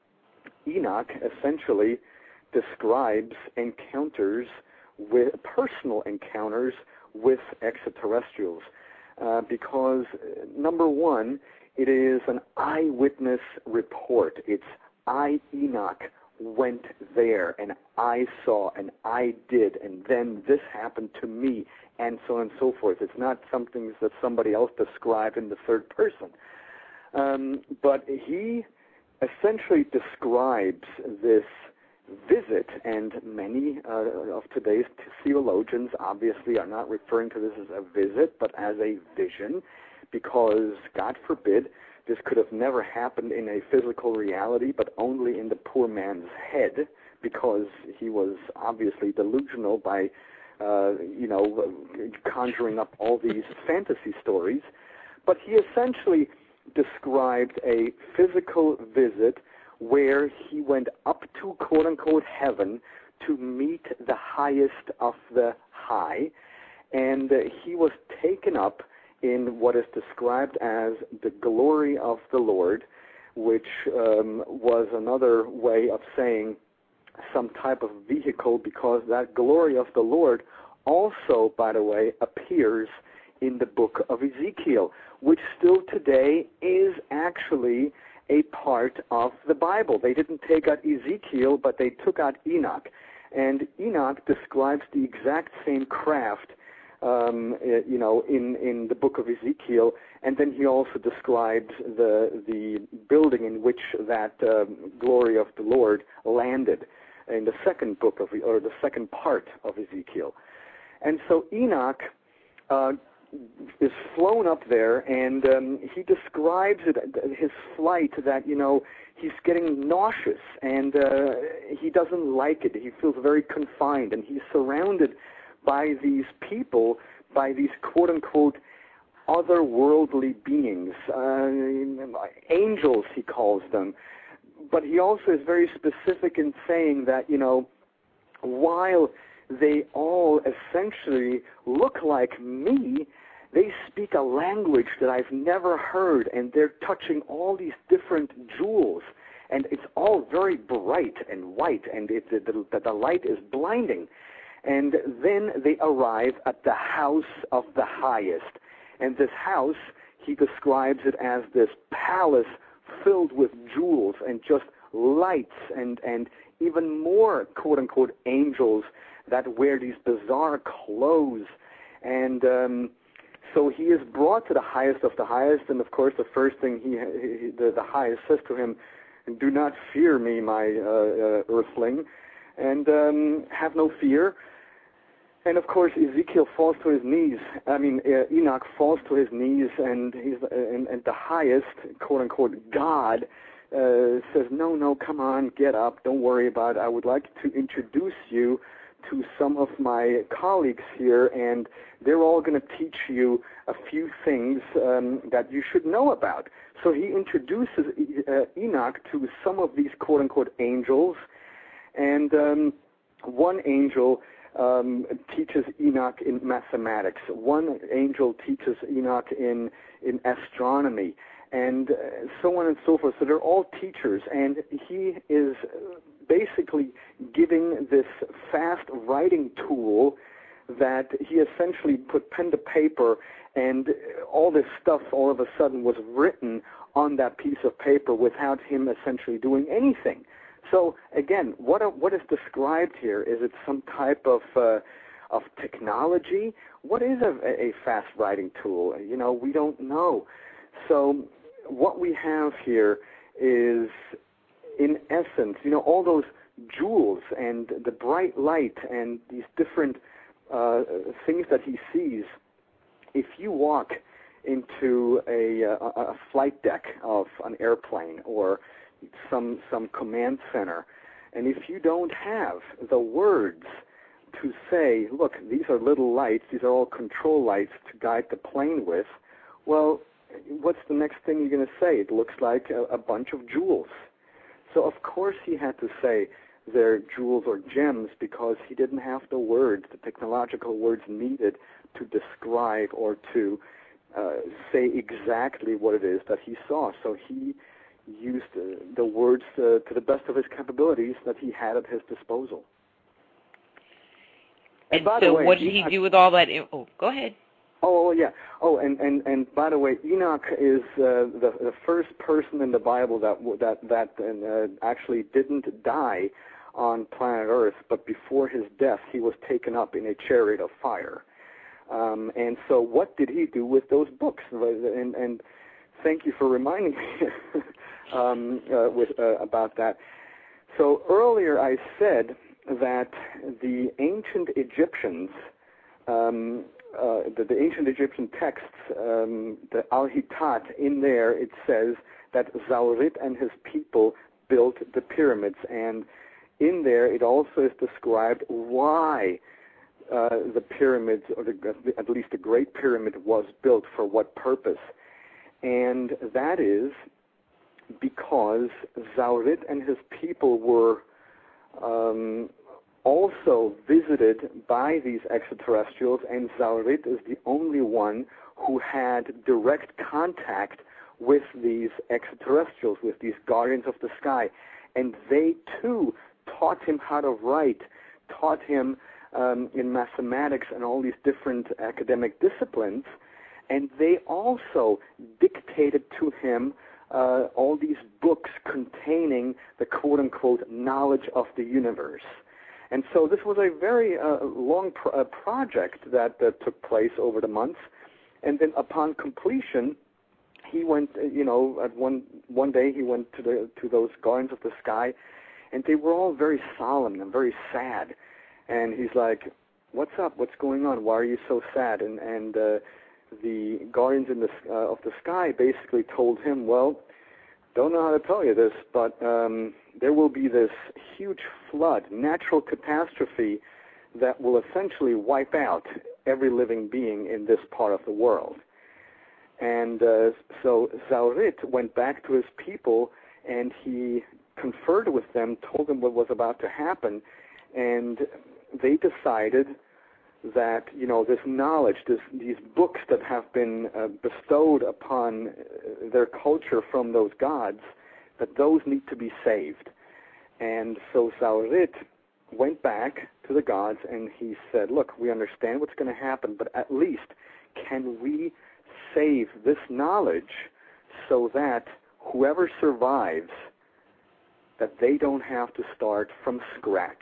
Enoch essentially describes encounters with personal encounters with extraterrestrials, uh, because number one, it is an eyewitness report. It's I, Enoch, went there, and I saw, and I did, and then this happened to me, and so on and so forth. It's not something that somebody else described in the third person. Um, but he essentially describes this visit, and many uh, of today's theologians obviously are not referring to this as a visit, but as a vision, because, God forbid, this could have never happened in a physical reality, but only in the poor man's head, because he was obviously delusional by, uh, you know, conjuring up all these fantasy stories. But he essentially described a physical visit where he went up to, quote-unquote, heaven to meet the highest of the high, and uh, he was taken up in what is described as the glory of the Lord, which um, was another way of saying some type of vehicle, because that glory of the Lord also, by the way, appears in the book of Ezekiel, which still today is actually a part of the Bible. They didn't take out Ezekiel, but they took out Enoch. And Enoch describes the exact same craft, um, you know, in, in the book of Ezekiel, and then he also describes the the building in which that um, glory of the Lord landed in the second book of, or the second part of Ezekiel. And so Enoch uh, is flown up there, and um, he describes it, his flight, that, you know, he's getting nauseous, and uh, he doesn't like it. He feels very confined, and he's surrounded by these people, by these quote-unquote otherworldly beings, uh, angels he calls them. But he also is very specific in saying that, you know, while they all essentially look like me, they speak a language that I've never heard, and they're touching all these different jewels, and it's all very bright and white, and it, the, the, the light is blinding. And then they arrive at the house of the highest. And this house, he describes it as this palace filled with jewels and just lights and, and even more, quote-unquote, angels that wear these bizarre clothes. And um, so he is brought to the highest of the highest, and of course the first thing he, he the, the highest says to him, "Do not fear me, my uh, uh, earthling, and um, have no fear." And of course, Ezekiel falls to his knees. I mean, uh, Enoch falls to his knees, and he's uh, and, and the highest, quote unquote, God uh, says, "No, no, come on, get up. Don't worry about it. I would like to introduce you to some of my colleagues here, and they're all going to teach you a few things um, that you should know about." So he introduces uh, Enoch to some of these, quote unquote, angels, and um, one angel Um, teaches Enoch in mathematics. One angel teaches Enoch in, in astronomy, and uh, so on and so forth. So they're all teachers, and he is basically giving this fast writing tool that he essentially put pen to paper, and all this stuff all of a sudden was written on that piece of paper without him essentially doing anything. So again, what a, what is described here? Is it some type of uh, of technology? What is a, a fast writing tool? You know, we don't know. So what we have here is, in essence, you know, all those jewels and the bright light and these different uh, things that he sees. If you walk into a, a, a flight deck of an airplane or some some command center, and if you don't have the words to say, look, these are little lights, these are all control lights to guide the plane with, well, what's the next thing you're going to say? It looks like a, a bunch of jewels. So of course he had to say they're jewels or gems, because he didn't have the words, the technological words needed to describe or to uh, say exactly what it is that he saw. So he used uh, the words uh, to the best of his capabilities that he had at his disposal. And, and by so the way, what did Enoch, he do with all that? In- oh, go ahead. Oh, yeah. Oh, and, and, and by the way, Enoch is uh, the, the first person in the Bible that that that uh, actually didn't die on planet Earth, but before his death, he was taken up in a chariot of fire. Um, and so what did he do with those books? And, and thank you for reminding me um, uh, with, uh, about that. So earlier I said that the ancient Egyptians, um, uh, the, the ancient Egyptian texts, um, the Al-Hittat, in there it says that Zaurit and his people built the pyramids, and in there it also is described why Uh, the pyramids, or the, at least the Great Pyramid, was built, for what purpose. And that is because Zaurit and his people were um, also visited by these extraterrestrials, and Zaurit is the only one who had direct contact with these extraterrestrials, with these guardians of the sky. And they, too, taught him how to write, taught him um, in mathematics and all these different academic disciplines. And they also dictated to him uh, all these books containing the quote-unquote knowledge of the universe. And so this was a very uh, long pro- uh, project that uh, took place over the months. And then upon completion, he went, uh, you know, at one one day he went to the to those Guardians of the Sky, and they were all very solemn and very sad. And he's like, "What's up? What's going on? Why are you so sad?" And and uh, the Guardians in the, uh, of the Sky basically told him, "Well, don't know how to tell you this, but um, there will be this huge flood, natural catastrophe that will essentially wipe out every living being in this part of the world." And uh, so Zaurit went back to his people, and he conferred with them, told them what was about to happen, and they decided that, you know, this knowledge, this, these books that have been uh, bestowed upon their culture from those gods, that those need to be saved. And so Zaurit went back to the gods, and he said, "Look, we understand what's going to happen, but at least can we save this knowledge so that whoever survives, that they don't have to start from scratch?"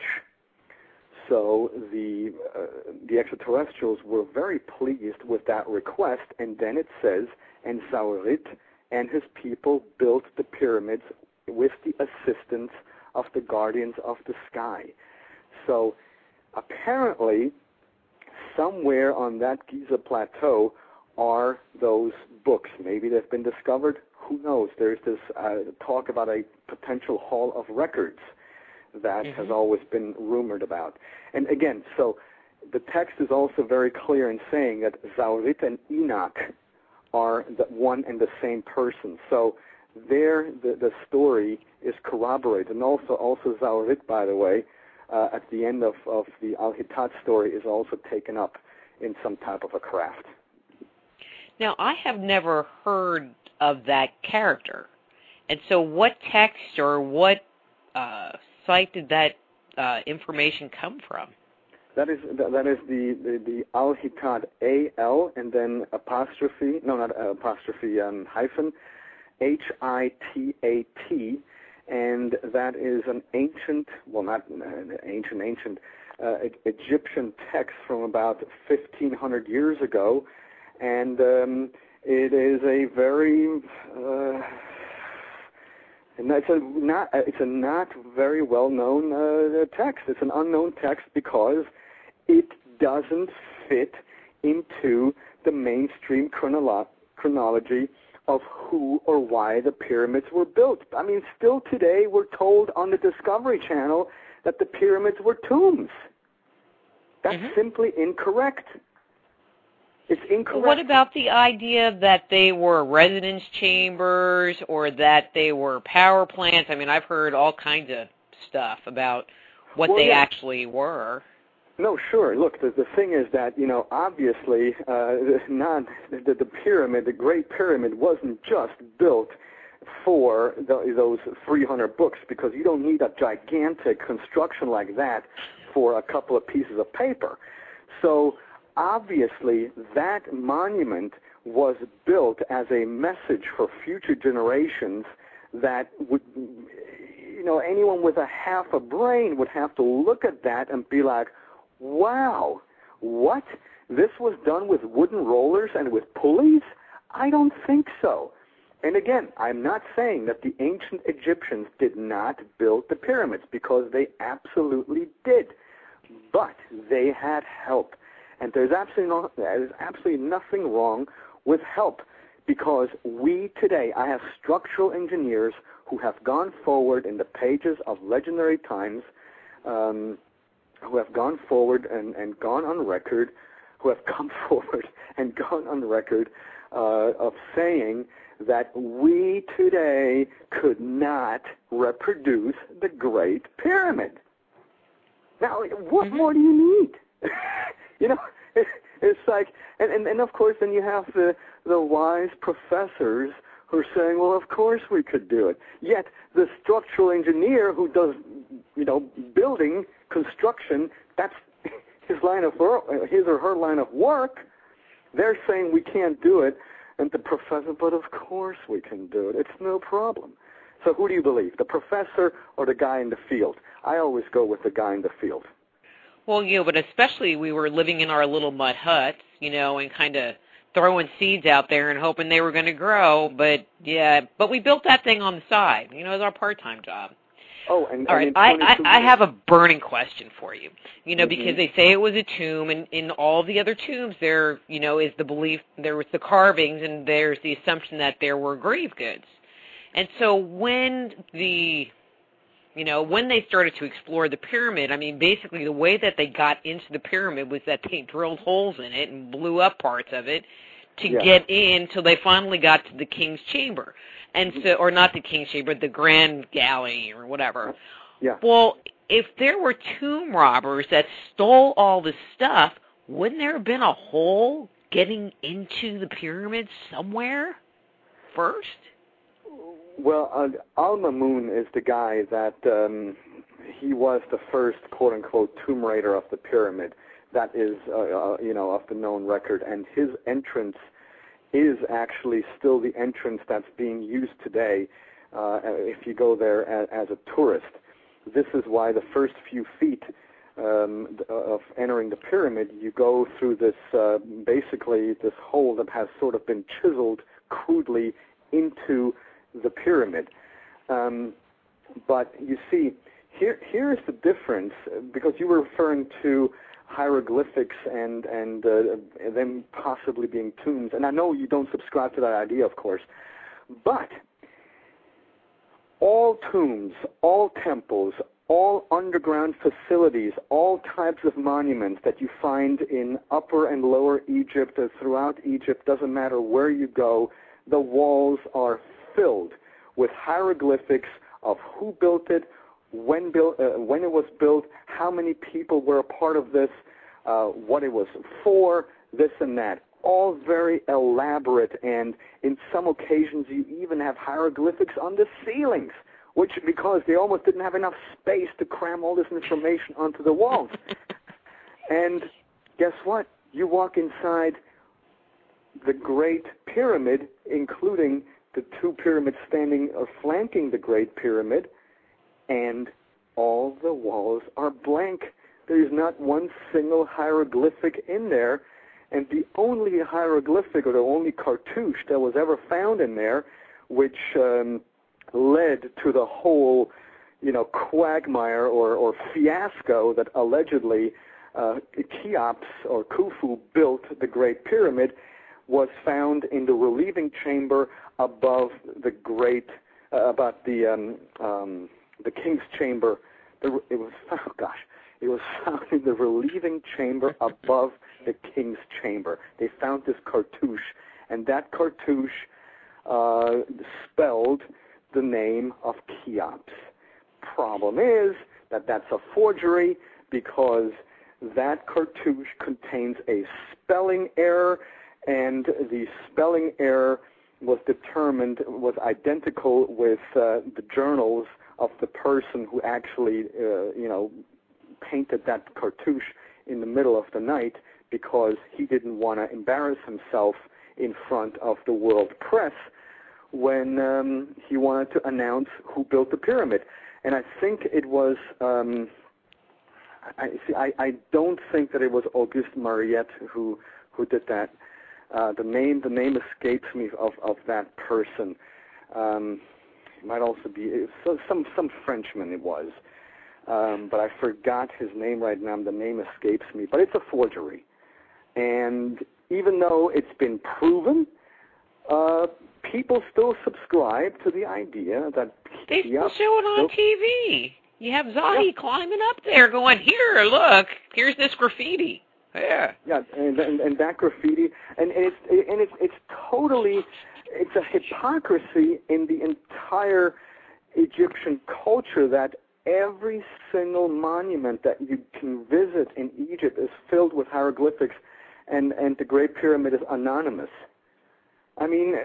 So the uh, the extraterrestrials were very pleased with that request, and then it says, and Zaurit and his people built the pyramids with the assistance of the Guardians of the Sky. So apparently, somewhere on that Giza plateau are those books. Maybe they've been discovered. Who knows? There's this uh, talk about a potential Hall of Records that mm-hmm. has always been rumored about. And again, so the text is also very clear in saying that Zaurit and Enoch are the one and the same person. So there, the, the story is corroborated. And also, also Zaurit, by the way, uh, at the end of, of the Al-Hitat story is also taken up in some type of a craft. Now, I have never heard of that character. And so what text or what uh, site did that uh, information come from? That is that is the, the, the Al-Hitat, A L, and then apostrophe, no, not uh, apostrophe, um, hyphen, H I T A T, and that is an ancient, well, not uh, ancient, ancient, uh, Egyptian text from about fifteen hundred years ago, and um, it is a very, uh, and it's a not it's a not very well known uh, text. It's an unknown text because it doesn't fit into the mainstream chronolo- chronology of who or why the pyramids were built. I mean, still today we're told on the Discovery Channel that the pyramids were tombs. That's mm-hmm. simply incorrect. It's incorrect. What about the idea that they were residence chambers or that they were power plants? I mean, I've heard all kinds of stuff about what well, they yeah. actually were. No, sure. Look, the, the thing is that, you know, obviously, uh, not the, the pyramid, the Great Pyramid, wasn't just built for the, those three hundred books, because you don't need a gigantic construction like that for a couple of pieces of paper. So, obviously, that monument was built as a message for future generations that would, you know, anyone with a half a brain would have to look at that and be like, wow, what? This was done with wooden rollers and with pulleys? I don't think so. And again, I'm not saying that the ancient Egyptians did not build the pyramids, because they absolutely did. But they had help. And there's absolutely, no, there's absolutely nothing wrong with help, because we today, I have structural engineers who have gone forward in the pages of Legendary Times, um, who have gone forward and, and gone on record, who have come forward and gone on record uh, of saying that we today could not reproduce the Great Pyramid. Now, what mm-hmm. more do you need? You know, It's like, and, and, and of course, then you have the, the wise professors who are saying, well, of course we could do it. Yet the structural engineer who does, you know, building, construction, that's his line of work, his or her line of work, they're saying we can't do it. And the professor, but of course we can do it. It's no problem. So who do you believe, the professor or the guy in the field? I always go with the guy in the field. Well, you know, but especially we were living in our little mud huts, you know, and kind of throwing seeds out there and hoping they were going to grow. But, yeah, but we built that thing on the side. You know, it was our part-time job. Oh, and, All and right, I, I, I have a burning question for you, you know, mm-hmm. because they say it was a tomb, and in all the other tombs there, you know, is the belief, there was the carvings, and there's the assumption that there were grave goods. And so when the, you know, when they started to explore the pyramid, I mean, basically the way that they got into the pyramid was that they drilled holes in it and blew up parts of it to yeah. get in till they finally got to the king's chamber. And so, or not the king's chamber, the grand galley or whatever. Yeah. Well, if there were tomb robbers that stole all this stuff, wouldn't there have been a hole getting into the pyramid somewhere first? Well, uh, Al-Mamun is the guy that um, he was the first quote-unquote tomb raider of the pyramid. That is, uh, uh, you know, of the known record, and his entrance is actually still the entrance that's being used today uh, if you go there as, as a tourist. This is why the first few feet um, of entering the pyramid, you go through this, uh, basically this hole that has sort of been chiseled crudely into the pyramid. Um, but you see, here here is the difference, because you were referring to hieroglyphics and and uh, them possibly being tombs, and I know you don't subscribe to that idea, of course, but all tombs, all temples, all underground facilities, all types of monuments that you find in Upper and Lower Egypt or throughout Egypt, doesn't matter where you go, the walls are filled with hieroglyphics of who built it, when built, uh, when it was built, how many people were a part of this, uh, what it was for, this and that. All very elaborate, and in some occasions you even have hieroglyphics on the ceilings, which because they almost didn't have enough space to cram all this information onto the walls. And guess what? You walk inside the Great Pyramid, including the two pyramids standing or flanking the Great Pyramid, and all the walls are blank. There is not one single hieroglyphic in there, and the only hieroglyphic or the only cartouche that was ever found in there, which um, led to the whole, you know, quagmire or, or fiasco that allegedly uh, Cheops or Khufu built the Great Pyramid, was found in the relieving chamber above the great, uh, about the um, um, the king's chamber. The, it was oh gosh, it was found in the relieving chamber above the king's chamber. They found this cartouche, and that cartouche uh, spelled the name of Cheops. Problem is that that's a forgery, because that cartouche contains a spelling error, and the spelling error was determined, was identical with uh, the journals of the person who actually, uh, you know, painted that cartouche in the middle of the night, because he didn't want to embarrass himself in front of the world press when um, he wanted to announce who built the pyramid. And I think it was, um, I, see, I, I don't think that it was Auguste Mariette who who did that. Uh, the name the name escapes me of, of that person. Um, it might also be it was some some Frenchman. It was, um, but I forgot his name right now. The name escapes me. But it's a forgery, and even though it's been proven, uh, people still subscribe to the idea that they still Cheops show it on built, T V. You have Zahi yeah. climbing up there, going, "Here, look, here's this graffiti." Yeah. Yeah, and, and and that graffiti, and, and it's and it's it's totally, it's a hypocrisy in the entire Egyptian culture that every single monument that you can visit in Egypt is filled with hieroglyphics, and, and the Great Pyramid is anonymous. I mean,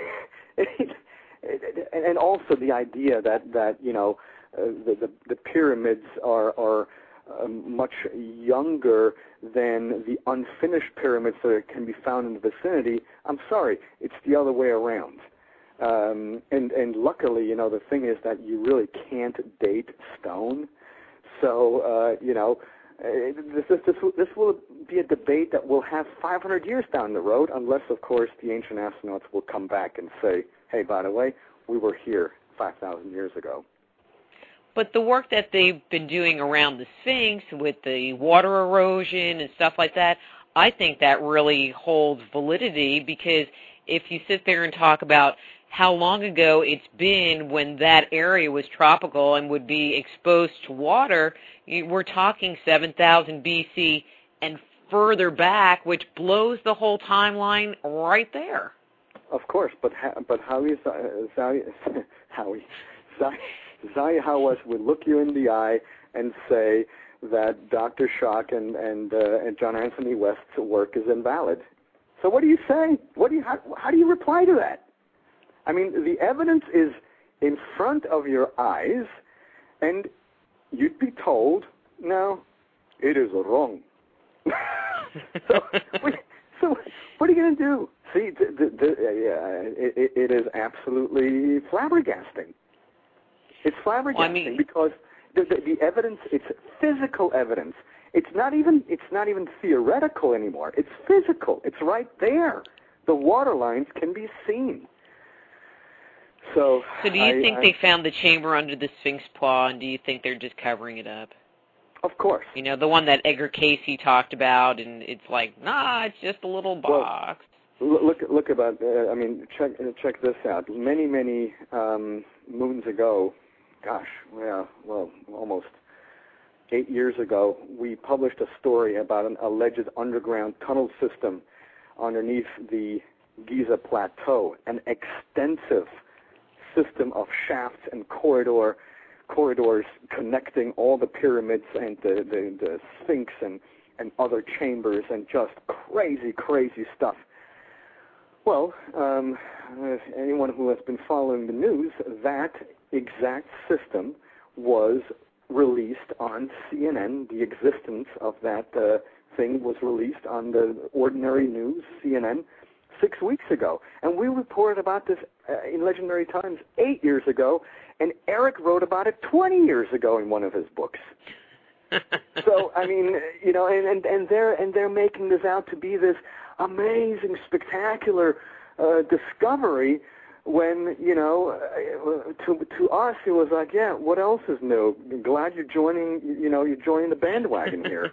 and also the idea that, that you know, uh, the, the, the pyramids are, are uh, much younger than the unfinished pyramids that can be found in the vicinity. I'm sorry, it's the other way around. Um, and, and luckily, you know, the thing is that you really can't date stone. So, uh, you know, this, this, this, this will be a debate that we'll have five hundred years down the road, unless, of course, the ancient astronauts will come back and say, hey, by the way, we were here five thousand years ago. But the work that they've been doing around the Sphinx with the water erosion and stuff like that, I think that really holds validity, because if you sit there and talk about how long ago it's been when that area was tropical and would be exposed to water, we're talking seven thousand B C and further back, which blows the whole timeline right there. Of course, but ha- but Howie Howie Howie Zaya Hawass would look you in the eye and say that Doctor Schock and and, uh, and John Anthony West's work is invalid. So what do you say? What do you how, how do you reply to that? I mean, the evidence is in front of your eyes, and you'd be told, no, it is wrong. so, what, so what are you going to do? See, the, the, the, uh, it, it is absolutely flabbergasting. It's flabbergasting well, I mean, because the, the, the evidence, it's physical evidence. It's not even it's not even theoretical anymore. It's physical. It's right there. The water lines can be seen. So, so do you I, think I, they found the chamber under the Sphinx paw, and do you think they're just covering it up? Of course. You know, the one that Edgar Cayce talked about, and it's like, nah, it's just a little box. Well, look, look about. Uh, I mean, check check this out. Many, many um, moons ago, gosh, yeah, well, almost eight years ago, we published a story about an alleged underground tunnel system underneath the Giza Plateau, an extensive system of shafts and corridor corridors connecting all the pyramids and the, the, the Sphinx and, and other chambers, and just crazy, crazy stuff. Well, um, uh, anyone who has been following the news, that exact system was released on C N N. The existence of that uh, thing was released on the ordinary news, C N N, six weeks ago. And we reported about this uh, in Legendary Times eight years ago, and Eric wrote about it twenty years ago in one of his books. So, I mean, you know, and, and, and they're and they're making this out to be this amazing, spectacular uh, discovery, when, you know, uh, to to us it was like, yeah, what else is new? Glad you're joining, you know, you're joining the bandwagon here.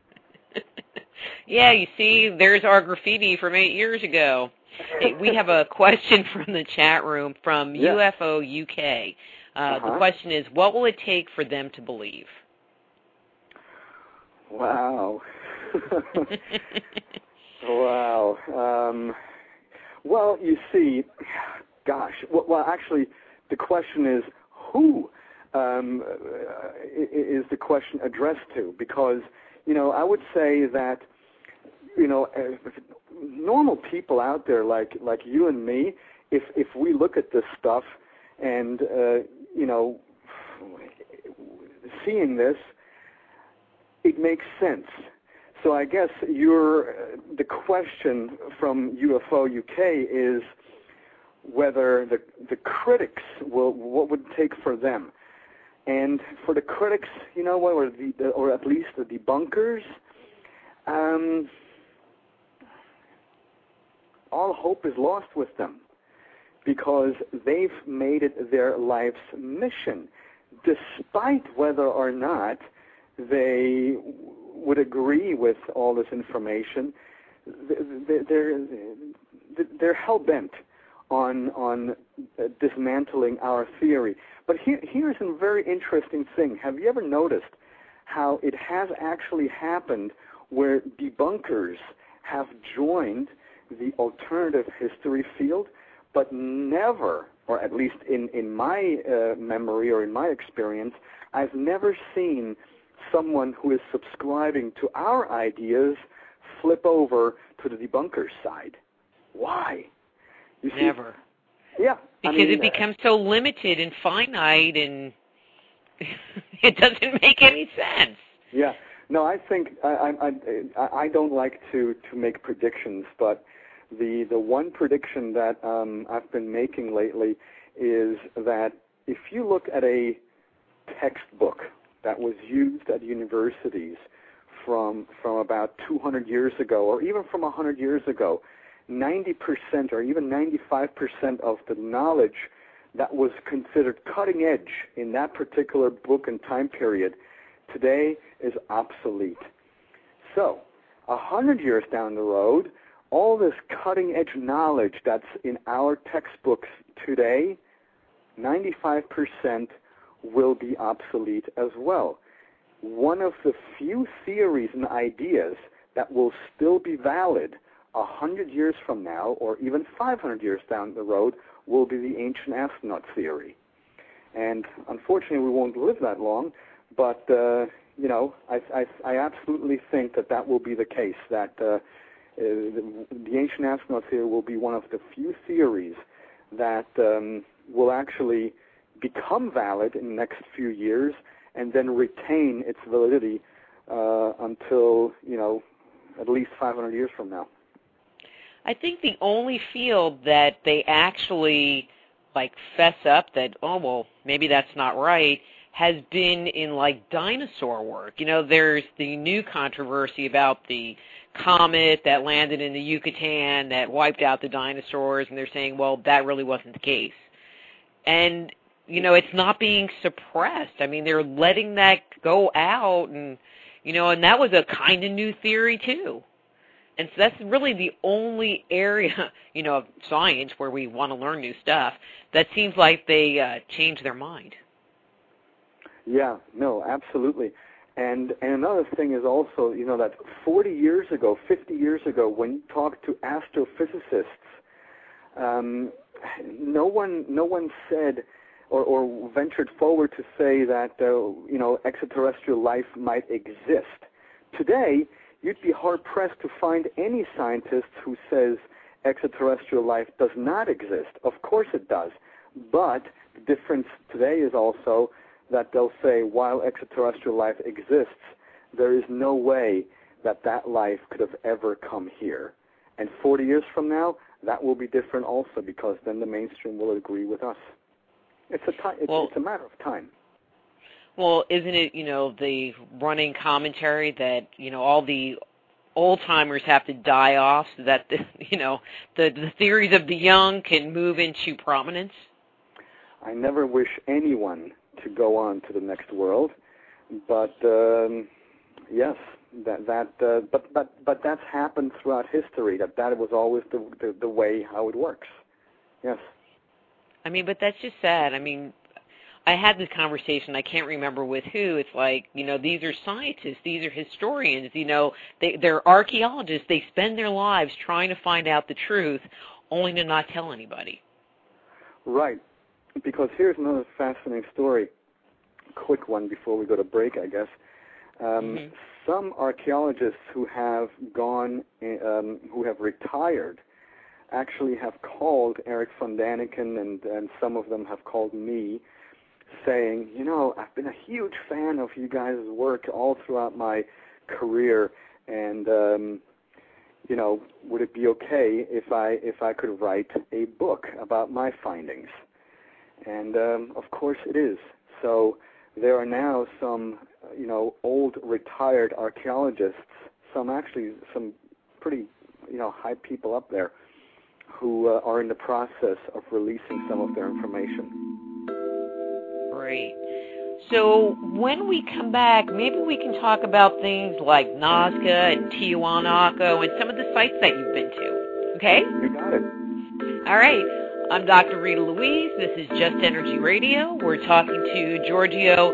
Yeah, you see, there's our graffiti from eight years ago. Hey, we have a question from the chat room from yeah. U F O U K. Uh, uh-huh. The question is, what will it take for them to believe? Wow. Wow. Um, well, you see, gosh, well, actually, the question is who um, is the question addressed to? Because, you know, I would say that, you know, normal people out there like like you and me, if if we look at this stuff and, uh, you know, seeing this, it makes sense. So I guess your the question from U F O U K is whether the the critics will, what would it take for them, and for the critics, you know what, or the or at least the debunkers, um, all hope is lost with them, because they've made it their life's mission, despite whether or not they would agree with all this information. They're they're hell-bent on on dismantling our theory. But here here's a very interesting thing. Have you ever noticed how it has actually happened where debunkers have joined the alternative history field, but never, or at least in in my uh, memory or in my experience, I've never seen someone who is subscribing to our ideas flip over to the debunkers' side. Why? You see, Never. Yeah. Because I mean, it becomes so limited and finite, and it doesn't make any sense. Yeah. No, I think I I I, I don't like to, to make predictions, but the the one prediction that um, I've been making lately is that if you look at a textbook that was used at universities from from about two hundred years ago, or even from one hundred years ago, ninety percent or even ninety-five percent of the knowledge that was considered cutting edge in that particular book and time period today is obsolete. So, a hundred years down the road, all this cutting edge knowledge that's in our textbooks today, ninety-five percent will be obsolete as well. One of the few theories and ideas that will still be valid a hundred years from now, or even five hundred years down the road, will be the ancient astronaut theory. And unfortunately, we won't live that long, but, uh, you know, I, I, I absolutely think that that will be the case, that uh, uh, the, the ancient astronaut theory will be one of the few theories that um, will actually become valid in the next few years and then retain its validity uh, until, you know, at least five hundred years from now. I think the only field that they actually, like, fess up that, oh, well, maybe that's not right, has been in, like, dinosaur work. You know, there's the new controversy about the comet that landed in the Yucatan that wiped out the dinosaurs, and they're saying, well, that really wasn't the case. And, you know, it's not being suppressed. I mean, they're letting that go out, and, you know, and that was a kind of new theory, too. And so that's really the only area, you know, of science where we want to learn new stuff that seems like they uh, change their mind. Yeah, no, absolutely. And and another thing is also, you know, that forty years ago, fifty years ago, when you talked to astrophysicists, um, no one no one said or, or ventured forward to say that, uh, you know, extraterrestrial life might exist. Today, you'd be hard-pressed to find any scientist who says extraterrestrial life does not exist. Of course it does. But the difference today is also that they'll say while extraterrestrial life exists, there is no way that that life could have ever come here. And forty years from now, that will be different also, because then the mainstream will agree with us. It's a, ti- it's, well, it's a matter of time. Well, isn't it, you know, the running commentary that, you know, all the old-timers have to die off so that, the, you know, the, the theories of the young can move into prominence? I never wish anyone to go on to the next world, but um, yes, that that uh, but but but that's happened throughout history. That that was always the, the the way how it works. Yes. I mean, but that's just sad. I mean, I had this conversation, I can't remember with who. It's like, you know, these are scientists, these are historians, you know, they, they're archaeologists. They spend their lives trying to find out the truth, only to not tell anybody. Right. Because here's another fascinating story, quick one before we go to break, I guess. Um, mm-hmm. Some archaeologists who have gone, um, who have retired, actually have called Eric von Daniken, and, and some of them have called me, saying, you know, I've been a huge fan of you guys' work all throughout my career, and, um, you know, would it be okay if I if I could write a book about my findings? And, um, of course it is. So there are now some, you know, old retired archaeologists, some actually, some pretty, you know, high people up there who uh, are in the process of releasing some of their information. Great. So when we come back, maybe we can talk about things like Nazca and Tiwanaku and some of the sites that you've been to. Okay? You got it. All right. I'm Doctor Rita Louise. This is Just Energy Radio. We're talking to Giorgio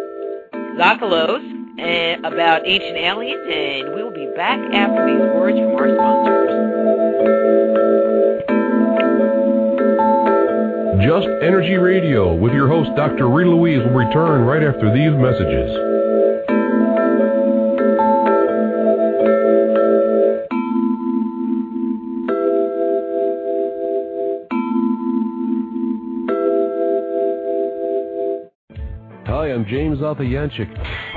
Tsoukalos uh, about ancient aliens, and we will be back after these words from our sponsors. Just Energy Radio with your host, Doctor Rita Louise, will return right after these messages. Hi, I'm James Alpha Yanchik,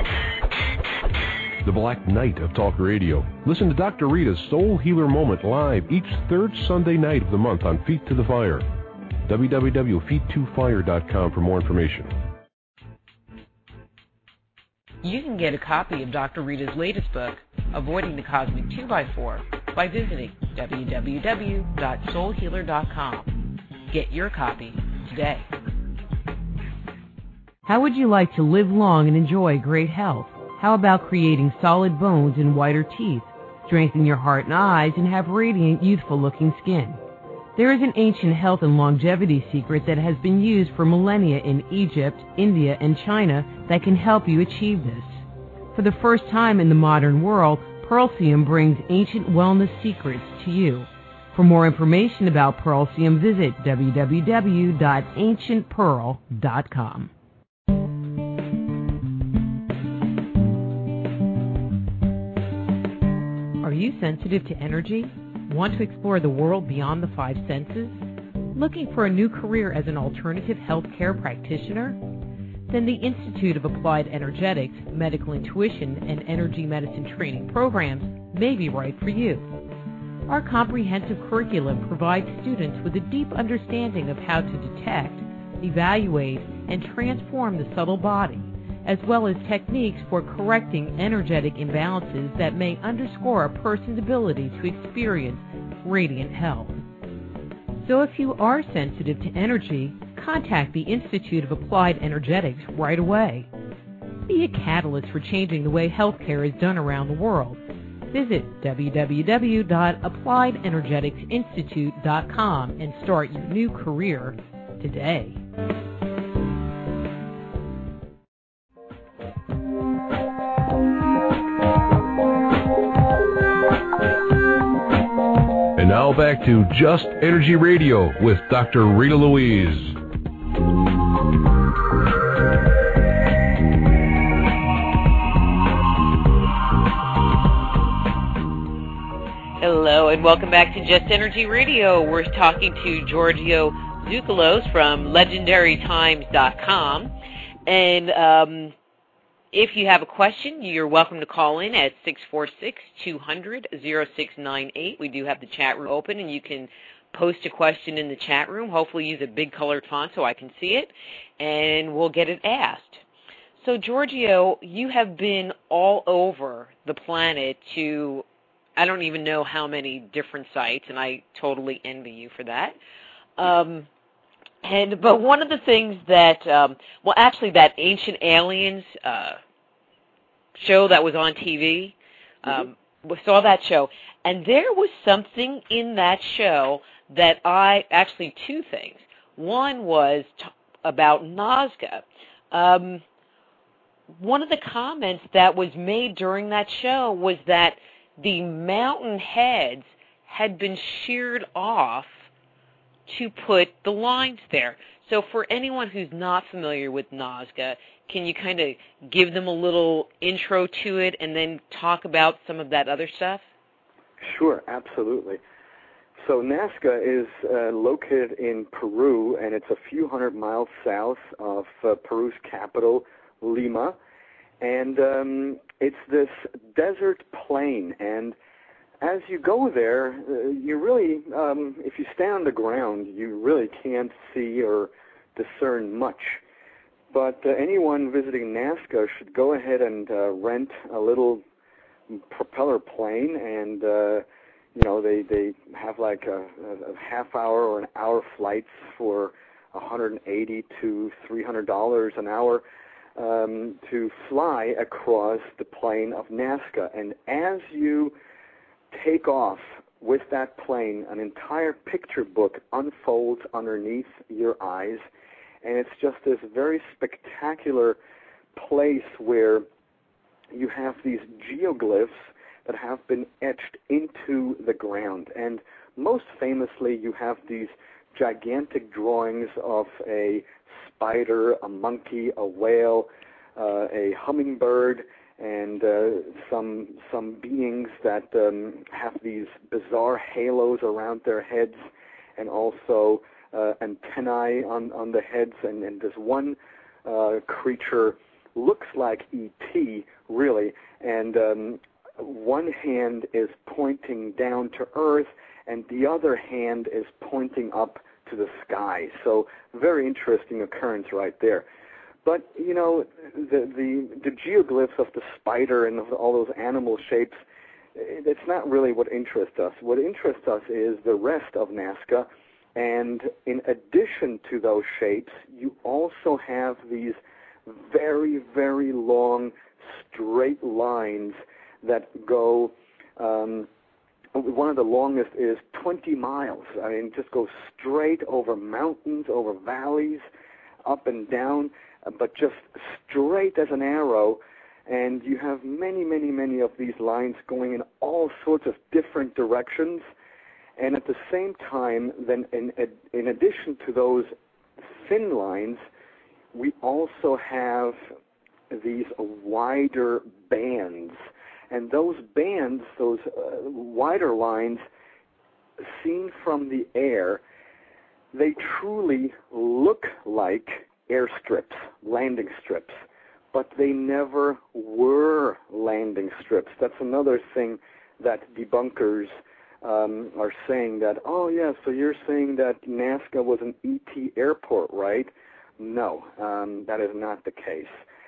the Black Knight of Talk Radio. Listen to Doctor Rita's Soul Healer Moment live each third Sunday night of the month on Feet to the Fire. w w w dot feet to fire dot com for more information. You can get a copy of Doctor Rita's latest book, Avoiding the Cosmic two by four, by visiting w w w dot soul healer dot com. Get your copy today. How would you like to live long and enjoy great health? How about creating solid bones and whiter teeth, strengthen your heart and eyes, and have radiant, youthful-looking skin? There is an ancient health and longevity secret that has been used for millennia in Egypt, India, and China that can help you achieve this. For the first time in the modern world, Pearlsium brings ancient wellness secrets to you. For more information about Pearlsium, visit w w w dot ancient pearl dot com. Are you sensitive to energy? Want to explore the world beyond the five senses? Looking for a new career as an alternative healthcare practitioner? Then the Institute of Applied Energetics, Medical Intuition, and Energy Medicine training programs may be right for you. Our comprehensive curriculum provides students with a deep understanding of how to detect, evaluate, and transform the subtle body, as well as techniques for correcting energetic imbalances that may underscore a person's ability to experience radiant health. So if you are sensitive to energy, contact the Institute of Applied Energetics right away. Be a catalyst for changing the way healthcare is done around the world. Visit w w w dot applied energetics institute dot com and start your new career today. And now back to Just Energy Radio with Doctor Rita Louise. Hello, and welcome back to Just Energy Radio. We're talking to Giorgio Tsoukalos from legendary times dot com. And um, if you have a question, you're welcome to call in at six four six, two hundred, oh six nine eight. We do have the chat room open, and you can post a question in the chat room. Hopefully use a big colored font so I can see it, and we'll get it asked. So, Giorgio, you have been all over the planet to, I don't even know how many different sites, and I totally envy you for that. Um, and but one of the things that, um, well, actually, that Ancient Aliens uh, show that was on T V, um, we saw that show, and there was something in that show that I actually two things. One was t- about Nazca. Um, one of the comments that was made during that show was that the mountain heads had been sheared off to put the lines there. So for anyone who's not familiar with Nazca, can you kind of give them a little intro to it and then talk about some of that other stuff? Sure, absolutely. So Nazca is uh, located in Peru, and it's a few hundred miles south of uh, Peru's capital, Lima. And um, it's this desert plain, and as you go there, uh, you really, um, if you stand on the ground, you really can't see or discern much. But uh, anyone visiting Nazca should go ahead and uh, rent a little propeller plane, and uh, you know they they have like a, a half hour or an hour flights for one hundred eighty to three hundred dollars an hour. Um, to fly across the plain of Nazca. And as you take off with that plane, an entire picture book unfolds underneath your eyes, and it's just this very spectacular place where you have these geoglyphs that have been etched into the ground. And most famously, you have these gigantic drawings of a spider, a monkey, a whale, uh, a hummingbird, and uh, some some beings that um, have these bizarre halos around their heads, and also uh, antennae on, on the heads. And, and there's one uh, creature looks like E T really, and um, one hand is pointing down to Earth, and the other hand is pointing up to the sky. So very interesting occurrence right there. But, you know, the, the, the geoglyphs of the spider and of all those animal shapes, it's not really what interests us. What interests us is the rest of Nazca, and in addition to those shapes, you also have these very, very long straight lines that go, um, one of the longest is twenty miles. I mean, it just goes straight over mountains, over valleys, up and down, but just straight as an arrow. And you have many, many, many of these lines going in all sorts of different directions. And at the same time, then in, in addition to those thin lines, we also have these wider bands. And those bands, those uh, wider lines, seen from the air, they truly look like airstrips, landing strips, but they never were landing strips. That's another thing that debunkers um, are saying, that, oh, yeah, so you're saying that Nazca was an E T airport, right? No, um, that is not the case.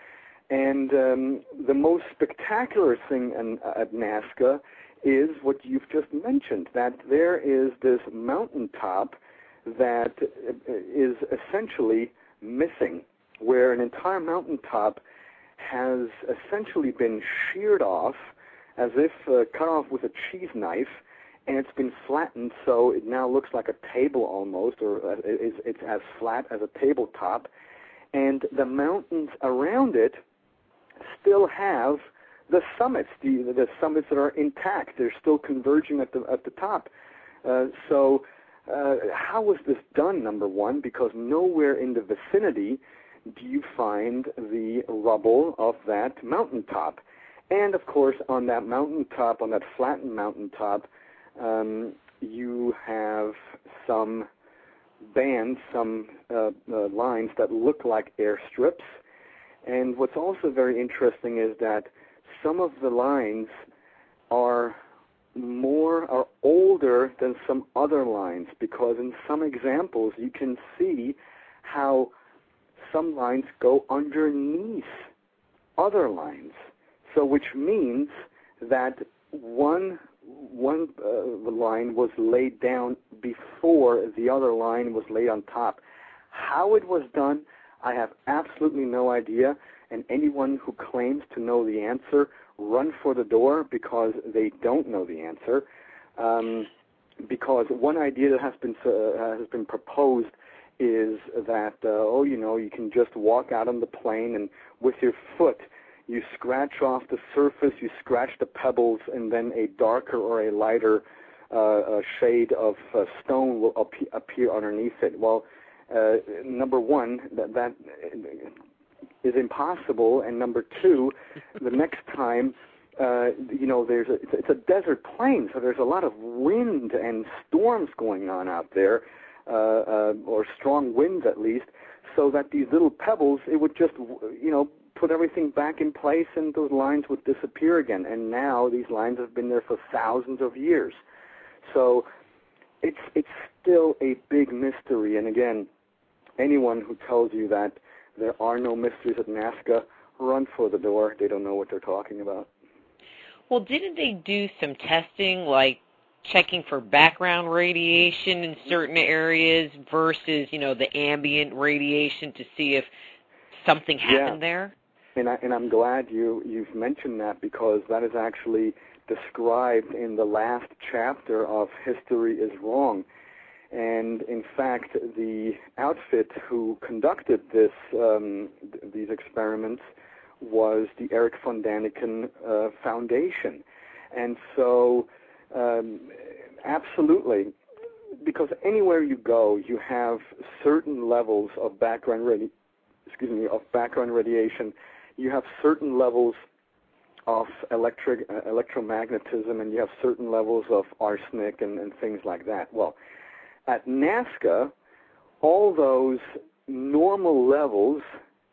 And um, the most spectacular thing in, at Nazca is what you've just mentioned, that there is this mountaintop that is essentially missing, where an entire mountaintop has essentially been sheared off, as if uh, cut off with a cheese knife, and it's been flattened so it now looks like a table almost, or uh, it's, it's as flat as a tabletop, and the mountains around it still have the summits, the, the summits that are intact. They're still converging at the at the top. Uh, so uh, how was this done, number one? Because nowhere in the vicinity do you find the rubble of that mountaintop. And, of course, on that mountaintop, on that flattened mountaintop, um, you have some bands, some uh, uh, lines that look like airstrips. And what's also very interesting is that some of the lines are more, are older than some other lines, because in some examples you can see how some lines go underneath other lines. So which means that one one uh, line was laid down before the other line was laid on top. How it was done, I have absolutely no idea, and anyone who claims to know the answer, run for the door, because they don't know the answer. Um, because one idea that has been uh, has been proposed is that, uh, oh, you know, you can just walk out on the plain and with your foot you scratch off the surface, you scratch the pebbles, and then a darker or a lighter uh, uh, shade of uh, stone will ap- appear underneath it. Well, uh, number one, that, that is impossible, and number two, the next time, uh, you know, there's a, it's, it's a desert plain, so there's a lot of wind and storms going on out there, uh, uh, or strong winds at least, so that these little pebbles, it would just, you know, put everything back in place, and those lines would disappear again. And now these lines have been there for thousands of years. So it's it's still a big mystery. And again, anyone who tells you that there are no mysteries at Nazca, run for the door. They don't know what they're talking about. Well, didn't they do some testing, like checking for background radiation in certain areas versus, you know, the ambient radiation to see if something happened yeah. there? And, I, and I'm glad you, you've mentioned that, because that is actually described in the last chapter of History is Wrong. And in fact, the outfit who conducted this um, th- these experiments was the Eric von Daniken uh, Foundation. And so, um, absolutely, because anywhere you go, you have certain levels of background radi- excuse me, of background radiation. You have certain levels of electric uh, electromagnetism, and you have certain levels of arsenic and, and things like that. Well, at Nazca, all those normal levels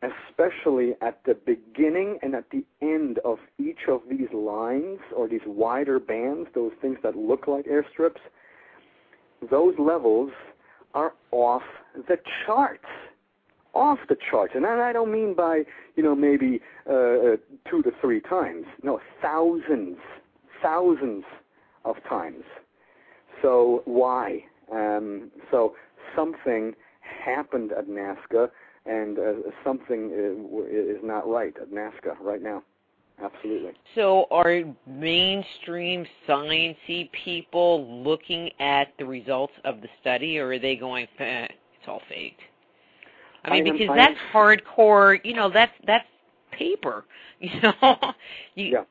especially at the beginning and at the end of each of these lines or these wider bands, those things that look like airstrips, those levels are off the charts. Off the charts. And I don't mean by, you know, maybe uh, two to three times. No, thousands, thousands of times. So why? Um, so something happened at NASCA, and uh, something is not right at NASCA right now. Absolutely. So are mainstream science-y people looking at the results of the study, or are they going, eh, it's all faked? I mean, I am, because I that's am, hardcore, you know, that's that's paper, you know. you, yeah.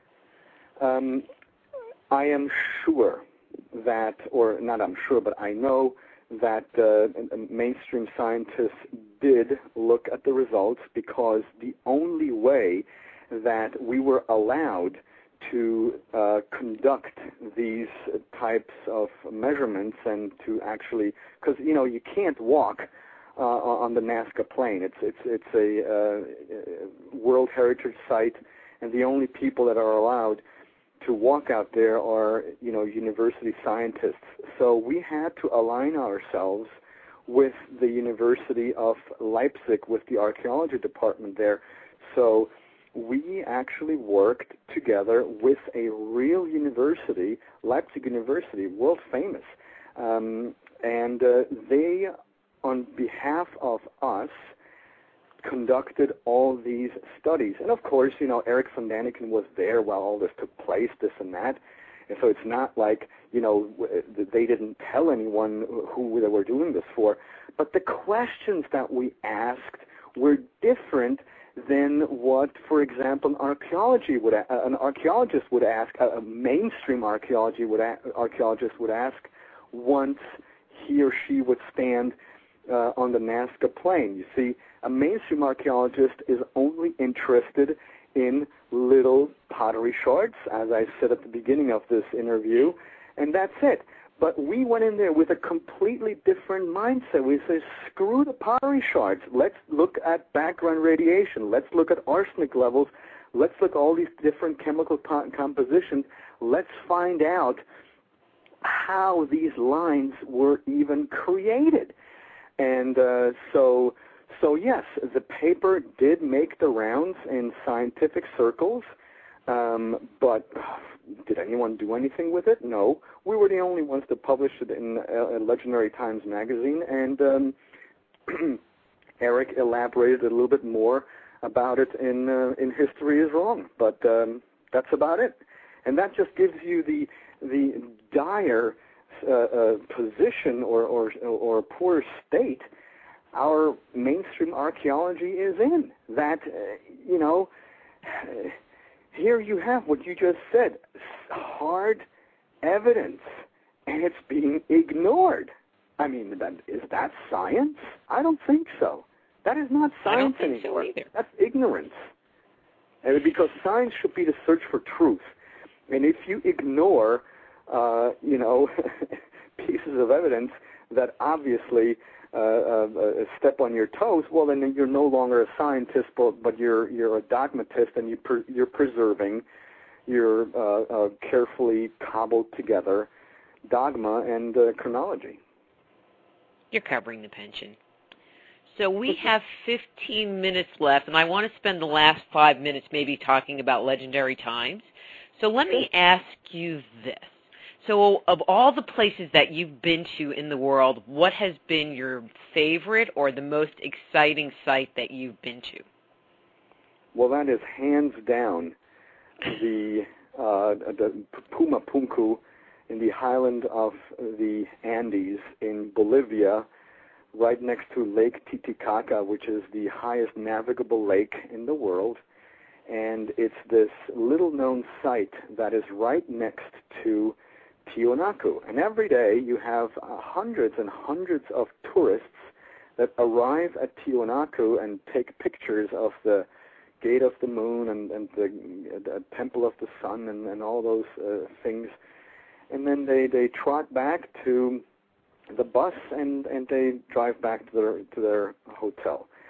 Um, I am sure that, or not I'm sure, but I know that uh, mainstream scientists did look at the results, because the only way that we were allowed to uh, conduct these types of measurements and to actually, because, you know, you can't walk Uh, on the Nazca Plain. It's it's it's a uh, World Heritage Site, and the only people that are allowed to walk out there are, you know, university scientists. So we had to align ourselves with the University of Leipzig, with the archaeology department there. So we actually worked together with a real university, Leipzig University, world famous, um, and uh, they, on behalf of us, conducted all these studies. And of course, you know, Eric von Daniken was there while all this took place, this and that. And so it's not like, you know, they didn't tell anyone who they were doing this for. But the questions that we asked were different than what, for example, an archaeology would a- an archaeologist would ask, a mainstream archaeology would a- archaeologist would ask once he or she would stand Uh, on the Nazca Plain. You see, a mainstream archaeologist is only interested in little pottery shards, as I said at the beginning of this interview, and that's it. But we went in there with a completely different mindset. We said, screw the pottery shards. Let's look at background radiation. Let's look at arsenic levels. Let's look at all these different chemical po- compositions. Let's find out how these lines were even created. And uh, so, so yes, the paper did make the rounds in scientific circles, um, but did anyone do anything with it? No. We were the only ones that published it in uh, Legendary Times magazine, and um, Eric elaborated a little bit more about it in uh, in History is Wrong. But um, that's about it. And that just gives you the the dire Uh, uh, position or, or or poor state our mainstream archaeology is in. That, uh, you know, here you have what you just said, hard evidence, and it's being ignored. I mean, that, is that science? I don't think so. That is not science I don't think anymore. So either. That's ignorance. And because science should be the search for truth. And if you ignore Uh, you know, pieces of evidence that obviously uh, uh, step on your toes, well, then you're no longer a scientist, but, but you're you're a dogmatist, and you per, you're preserving your uh, uh, carefully cobbled together dogma and uh, chronology. You're covering the pension. So we have fifteen minutes left, and I want to spend the last five minutes maybe talking about Legendary Times. So let me ask you this. So of all the places that you've been to in the world, what has been your favorite or the most exciting site that you've been to? Well, that is hands down the, uh, the Puma Punku in the highland of the Andes in Bolivia, right next to Lake Titicaca, which is the highest navigable lake in the world. And it's this little-known site that is right next to Tiwanaku. And every day you have uh, hundreds and hundreds of tourists that arrive at Tiwanaku and take pictures of the Gate of the Moon and, and the, the Temple of the Sun and, and all those uh, things. And then they, they trot back to the bus and, and they drive back to their, to their hotel.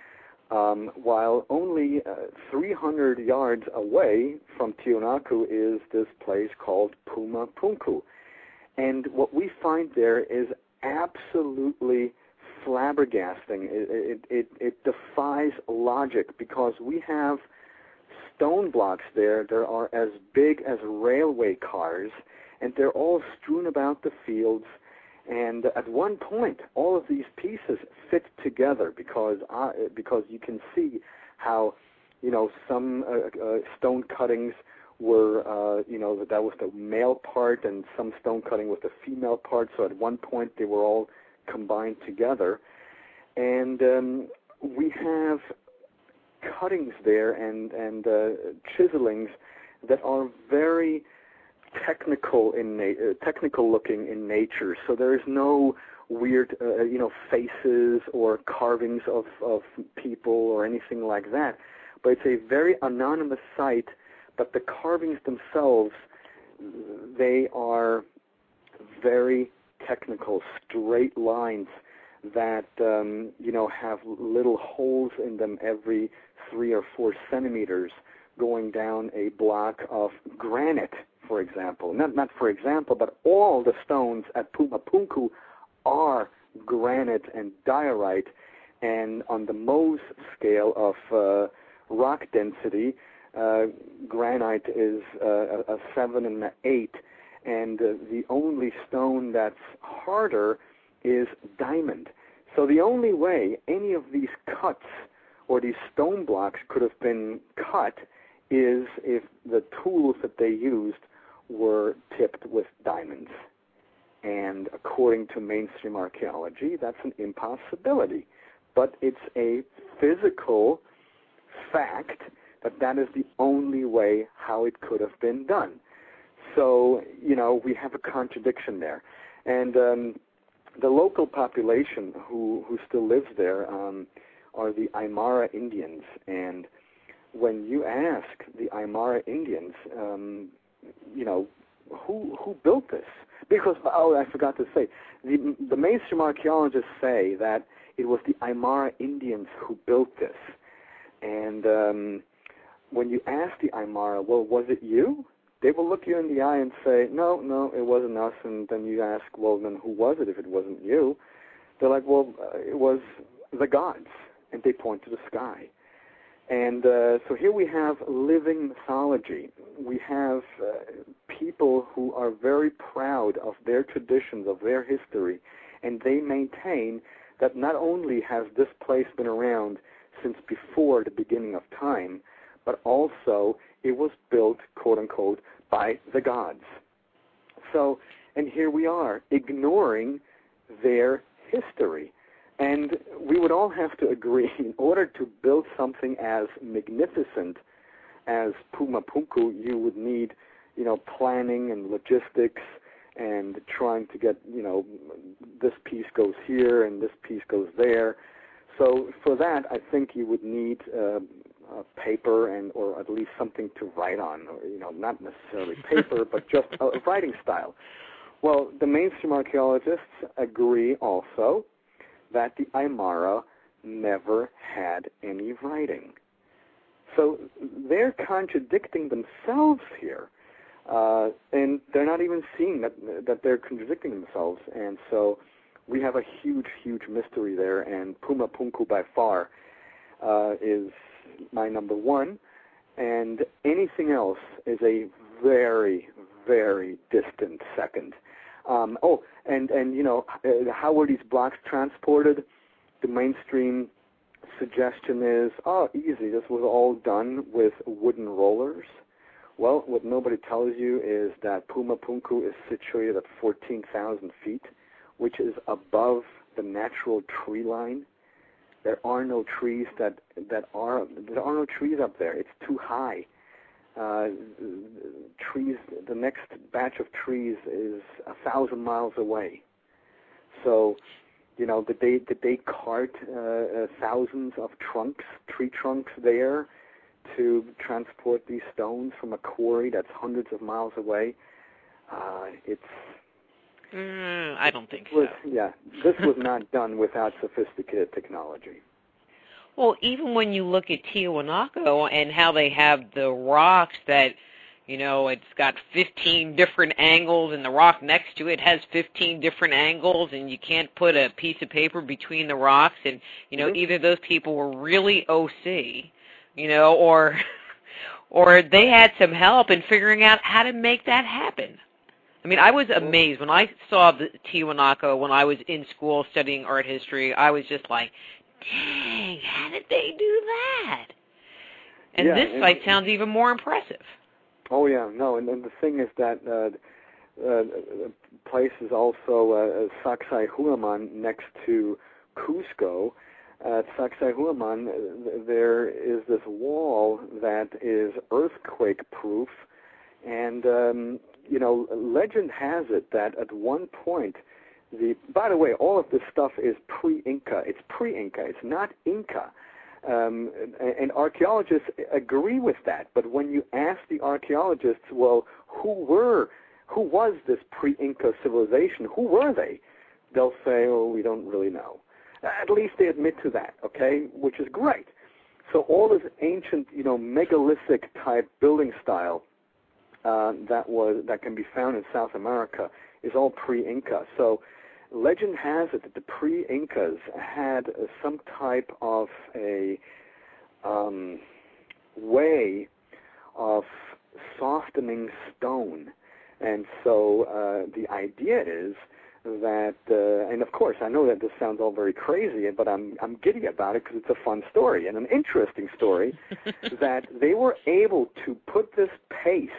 Um, while only uh, three hundred yards away from Tiwanaku is this place called Puma Punku. And what we find there is absolutely flabbergasting. It, it, it, it defies logic because we have stone blocks there that are as big as railway cars, and they're all strewn about the fields. And at one point, all of these pieces fit together because uh, because you can see how, you know, some uh, uh, stone cuttings were, uh, you know, that was the male part, and some stone cutting was the female part. So at one point, they were all combined together. And um, we have cuttings there and and uh, chiselings that are very technical in na- uh, technical looking in nature. So there is no weird, uh, you know, faces or carvings of, of people or anything like that. But it's a very anonymous site. But the carvings themselves, they are very technical, straight lines that um, you know have little holes in them every three or four centimeters, going down a block of granite. For example, not not for example, but all the stones at Puma Punku are granite and diorite, and on the Mohs scale of uh, rock density, uh, granite is uh, a seven and an eight, and uh, the only stone that's harder is diamond. So the only way any of these cuts or these stone blocks could have been cut is if the tools that they used were tipped with diamonds. And according to mainstream archaeology, that's an impossibility. But it's a physical fact that that is the only way how it could have been done. So, you know, we have a contradiction there. And um, the local population who, who still lives there um, are the Aymara Indians. And when you ask the Aymara Indians, um, you know, who who built this? Because, oh, I forgot to say, the, the mainstream archaeologists say that it was the Aymara Indians who built this. And um, when you ask the Aymara, well, was it you? They will look you in the eye and say, no, no, it wasn't us. And then you ask, well, then who was it if it wasn't you? They're like, well, uh, it was the gods. And they point to the sky. And uh, so here we have living mythology. We have uh, people who are very proud of their traditions, of their history, and they maintain that not only has this place been around since before the beginning of time, but also it was built, quote-unquote, by the gods. So, and here we are, ignoring their history. And we would all have to agree, in order to build something as magnificent as Puma Punku, you would need, you know, planning and logistics and trying to get, you know, this piece goes here and this piece goes there. So for that, I think you would need uh, uh, paper and or at least something to write on, or, you know, not necessarily paper, but just a writing style. Well, the mainstream archaeologists agree also that the Aymara never had any writing. So they're contradicting themselves here, uh, and they're not even seeing that that they're contradicting themselves. And so we have a huge, huge mystery there, and Puma Punku by far uh, is my number one, and anything else is a very, very distant second. Um, oh, and, and, you know, uh, how were these blocks transported? The mainstream suggestion is, oh, easy, this was all done with wooden rollers. Well, what nobody tells you is that Puma Punku is situated at fourteen thousand feet, which is above the natural tree line. There are no trees that, that are, there are no trees up there. It's too high. Uh, trees, the next batch of trees is a thousand miles away. So, you know, did they, did they cart uh, uh, thousands of trunks, tree trunks there to transport these stones from a quarry that's hundreds of miles away? Uh, it's... Mm, I don't think was, so. Yeah, this was not done without sophisticated technology. Well, even when you look at Tiwanaku and how they have the rocks that, you know, it's got fifteen different angles, and the rock next to it has fifteen different angles, and you can't put a piece of paper between the rocks, and, you know, mm-hmm. either those people were really O C, you know, or or they had some help in figuring out how to make that happen. I mean, I was amazed when I saw the Tiwanaku when I was in school studying art history. I was just like, dang, how did they do that? And yeah, this and, site sounds even more impressive. Oh, yeah, no, and, and the thing is that uh, uh, the place is also uh, Sacsayhuaman next to Cusco. At Sacsayhuaman, there is this wall that is earthquake-proof, and, um, you know, legend has it that at one point, the by the way, all of this stuff is pre-Inca. It's pre-Inca. It's not Inca. Um, and archaeologists agree with that. But when you ask the archaeologists, well, who were, who was this pre-Inca civilization? Who were they? They'll say, oh, we don't really know. At least they admit to that, okay, which is great. So all this ancient, you know, megalithic type building style uh, that was that can be found in South America is all pre-Inca. So legend has it that the pre-Incas had uh, some type of a um, way of softening stone. And so uh, the idea is that, uh, and of course I know that this sounds all very crazy, but I'm, I'm giddy about it because it's a fun story and an interesting story, that they were able to put this paste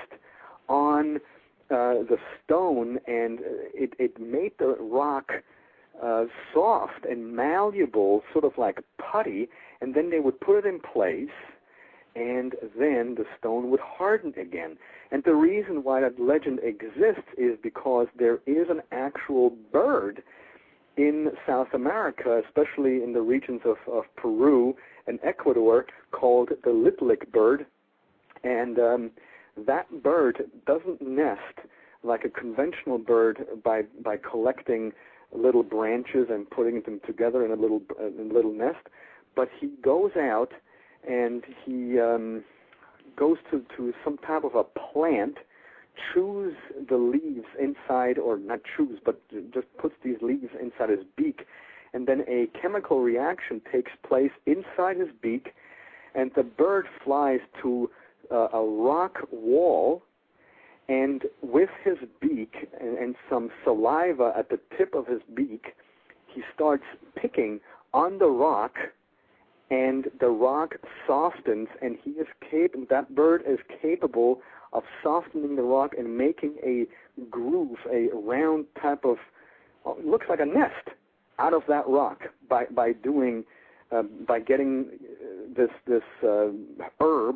on Uh, the stone, and it, it made the rock uh, soft and malleable, sort of like putty, and then they would put it in place, and then the stone would harden again. And the reason why that legend exists is because there is an actual bird in South America, especially in the regions of, of Peru and Ecuador, called the litlik bird, and um, that bird doesn't nest like a conventional bird by by collecting little branches and putting them together in a little uh, in a little nest, but he goes out and he um, goes to, to some type of a plant, chews the leaves inside, or not chews, but just puts these leaves inside his beak, and then a chemical reaction takes place inside his beak, and the bird flies to Uh, a rock wall, and with his beak and, and some saliva at the tip of his beak, he starts picking on the rock, and the rock softens, and he is cap- that bird is capable of softening the rock and making a groove, a round type of, oh, looks like a nest out of that rock by by doing uh, by getting this this uh, herb.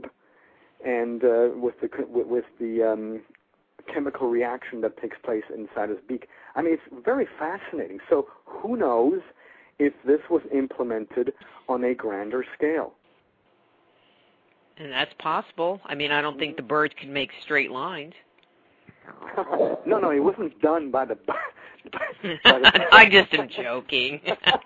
And uh, with the with the um, chemical reaction that takes place inside his beak. I mean, it's very fascinating. So who knows if this was implemented on a grander scale? And that's possible. I mean, I don't think the birds can make straight lines. no, no, it wasn't done by the... By the I just am joking.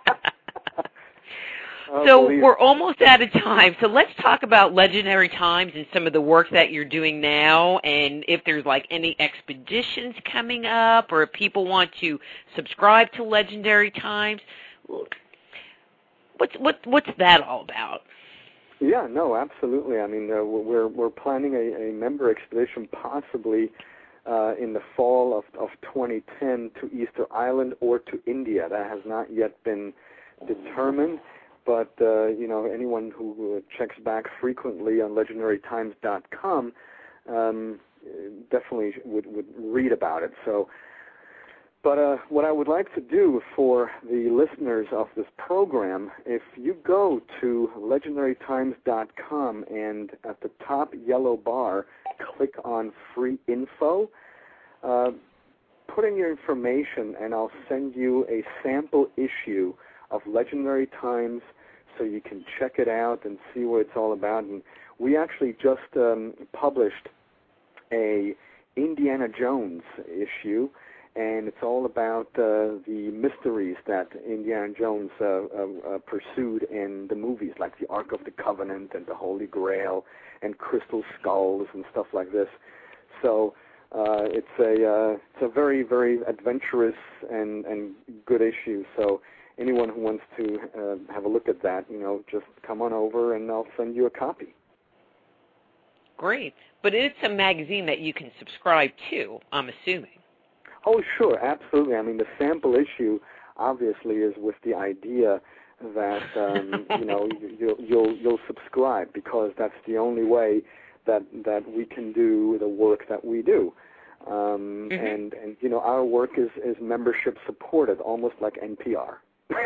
Oh, so we're almost out of time. So let's talk about Legendary Times and some of the work that you're doing now, and if there's like any expeditions coming up, or if people want to subscribe to Legendary Times. What's what what's that all about? Yeah, no, absolutely. I mean, uh, we're we're planning a, a member expedition possibly uh, in the fall of of twenty ten to Easter Island or to India. That has not yet been determined. But, uh, you know, anyone who checks back frequently on legendary times dot com um, definitely would, would read about it. So, but uh, what I would like to do for the listeners of this program, if you go to legendary times dot com and at the top yellow bar, click on free info, uh, put in your information, and I'll send you a sample issue of Legendary Times, so you can check it out and see what it's all about. And we actually just um, published a Indiana Jones issue, and it's all about uh, the mysteries that Indiana Jones uh, uh, uh, pursued in the movies, like the Ark of the Covenant and the Holy Grail and crystal skulls and stuff like this. So uh, it's a uh, it's a very, very adventurous and, and good issue. So anyone who wants to uh, have a look at that, you know, just come on over and I'll send you a copy. Great. But it's a magazine that you can subscribe to, I'm assuming. Oh, sure, absolutely. I mean, the sample issue obviously is with the idea that um, you know you'll, you'll you'll subscribe, because that's the only way that that we can do the work that we do. Um, mm-hmm. And and you know our work is is membership supported, almost like N P R.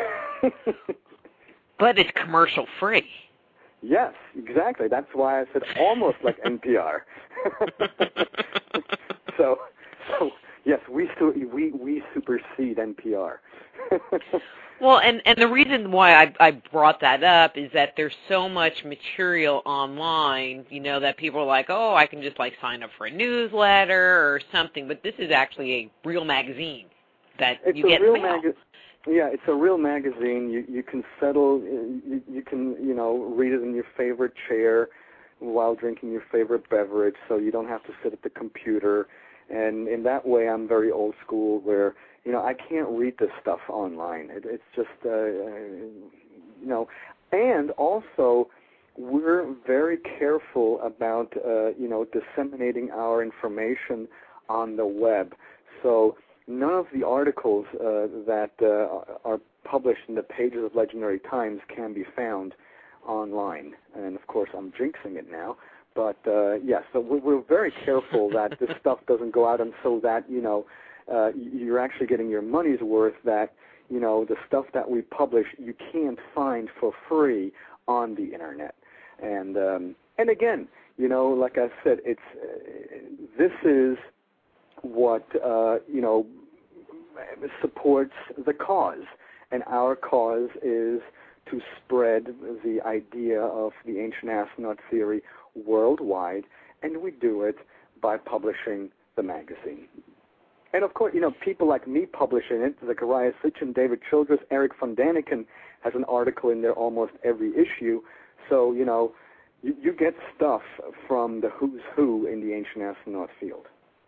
But it's commercial free. Yes, exactly. That's why I said almost like N P R. so so. Yes, we we we supersede N P R. Well, and, and the reason why I, I brought that up is that there's so much material online, you know, that people are like, oh, I can just like sign up for a newsletter or something. But this is actually a real magazine that it's you get a real in the mail. Maga- yeah, it's a real magazine. You you can settle, you, you can you know read it in your favorite chair while drinking your favorite beverage, so you don't have to sit at the computer. And in that way, I'm very old school, where, you know, I can't read this stuff online. It, it's just, uh, you know, and also we're very careful about, uh, you know, disseminating our information on the web. So none of the articles uh, that uh, are published in the pages of Legendary Times can be found online. And, of course, I'm jinxing it now. But, uh, yes, so we're very careful that this stuff doesn't go out, and so that, you know, uh, you're actually getting your money's worth, that, you know, the stuff that we publish you can't find for free on the Internet. And, um, and again, you know, like I said, it's uh, this is what, uh, you know, supports the cause. And our cause is to spread the idea of the ancient astronaut theory worldwide, and we do it by publishing the magazine. And of course, you know, people like me publishing it, Zechariah Sitchin, David Childress, Eric von Daniken has an article in there almost every issue. So, you know, you, you get stuff from the who's who in the ancient astronaut field.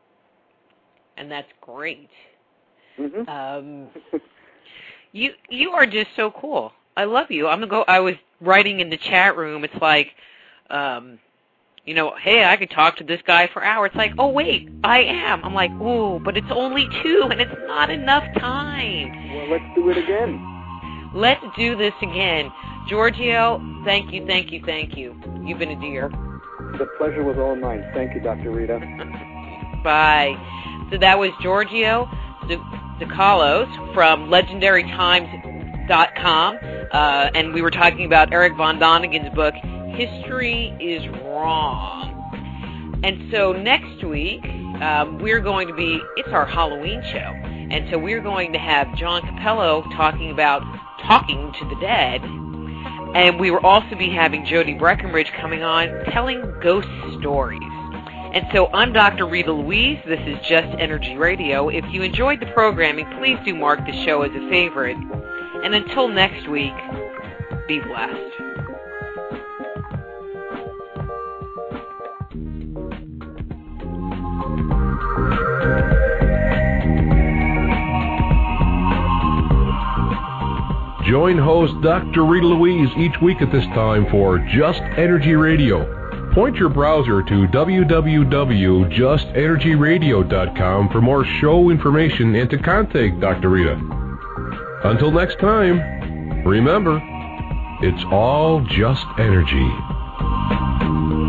And that's great. Mm-hmm. Um, you you are just so cool. I love you. I'm gonna go. I was writing in the chat room. It's like, um, you know, hey, I could talk to this guy for hours. It's like, oh, wait, I am. I'm like, ooh, but it's only two, and it's not enough time. Well, let's do it again. Let's do this again. Giorgio, thank you, thank you, thank you. You've been a dear. The pleasure was all mine. Thank you, Doctor Rita. Bye. So that was Giorgio Tsoukalos from legendary times dot com, uh, and we were talking about Eric von Daniken's book, History is Wrong. And so next week, um, we're going to be, it's our Halloween show, and so we're going to have John Capello talking about talking to the dead, and we will also be having Jody Breckenridge coming on telling ghost stories. And so I'm Doctor Rita Louise. This is Just Energy Radio. If you enjoyed the programming, please do mark the show as a favorite. And until next week, be blessed. Join host Doctor Rita Louise each week at this time for Just Energy Radio. Point your browser to w w w dot just energy radio dot com for more show information and to contact Doctor Rita. Until next time, remember, it's all just energy.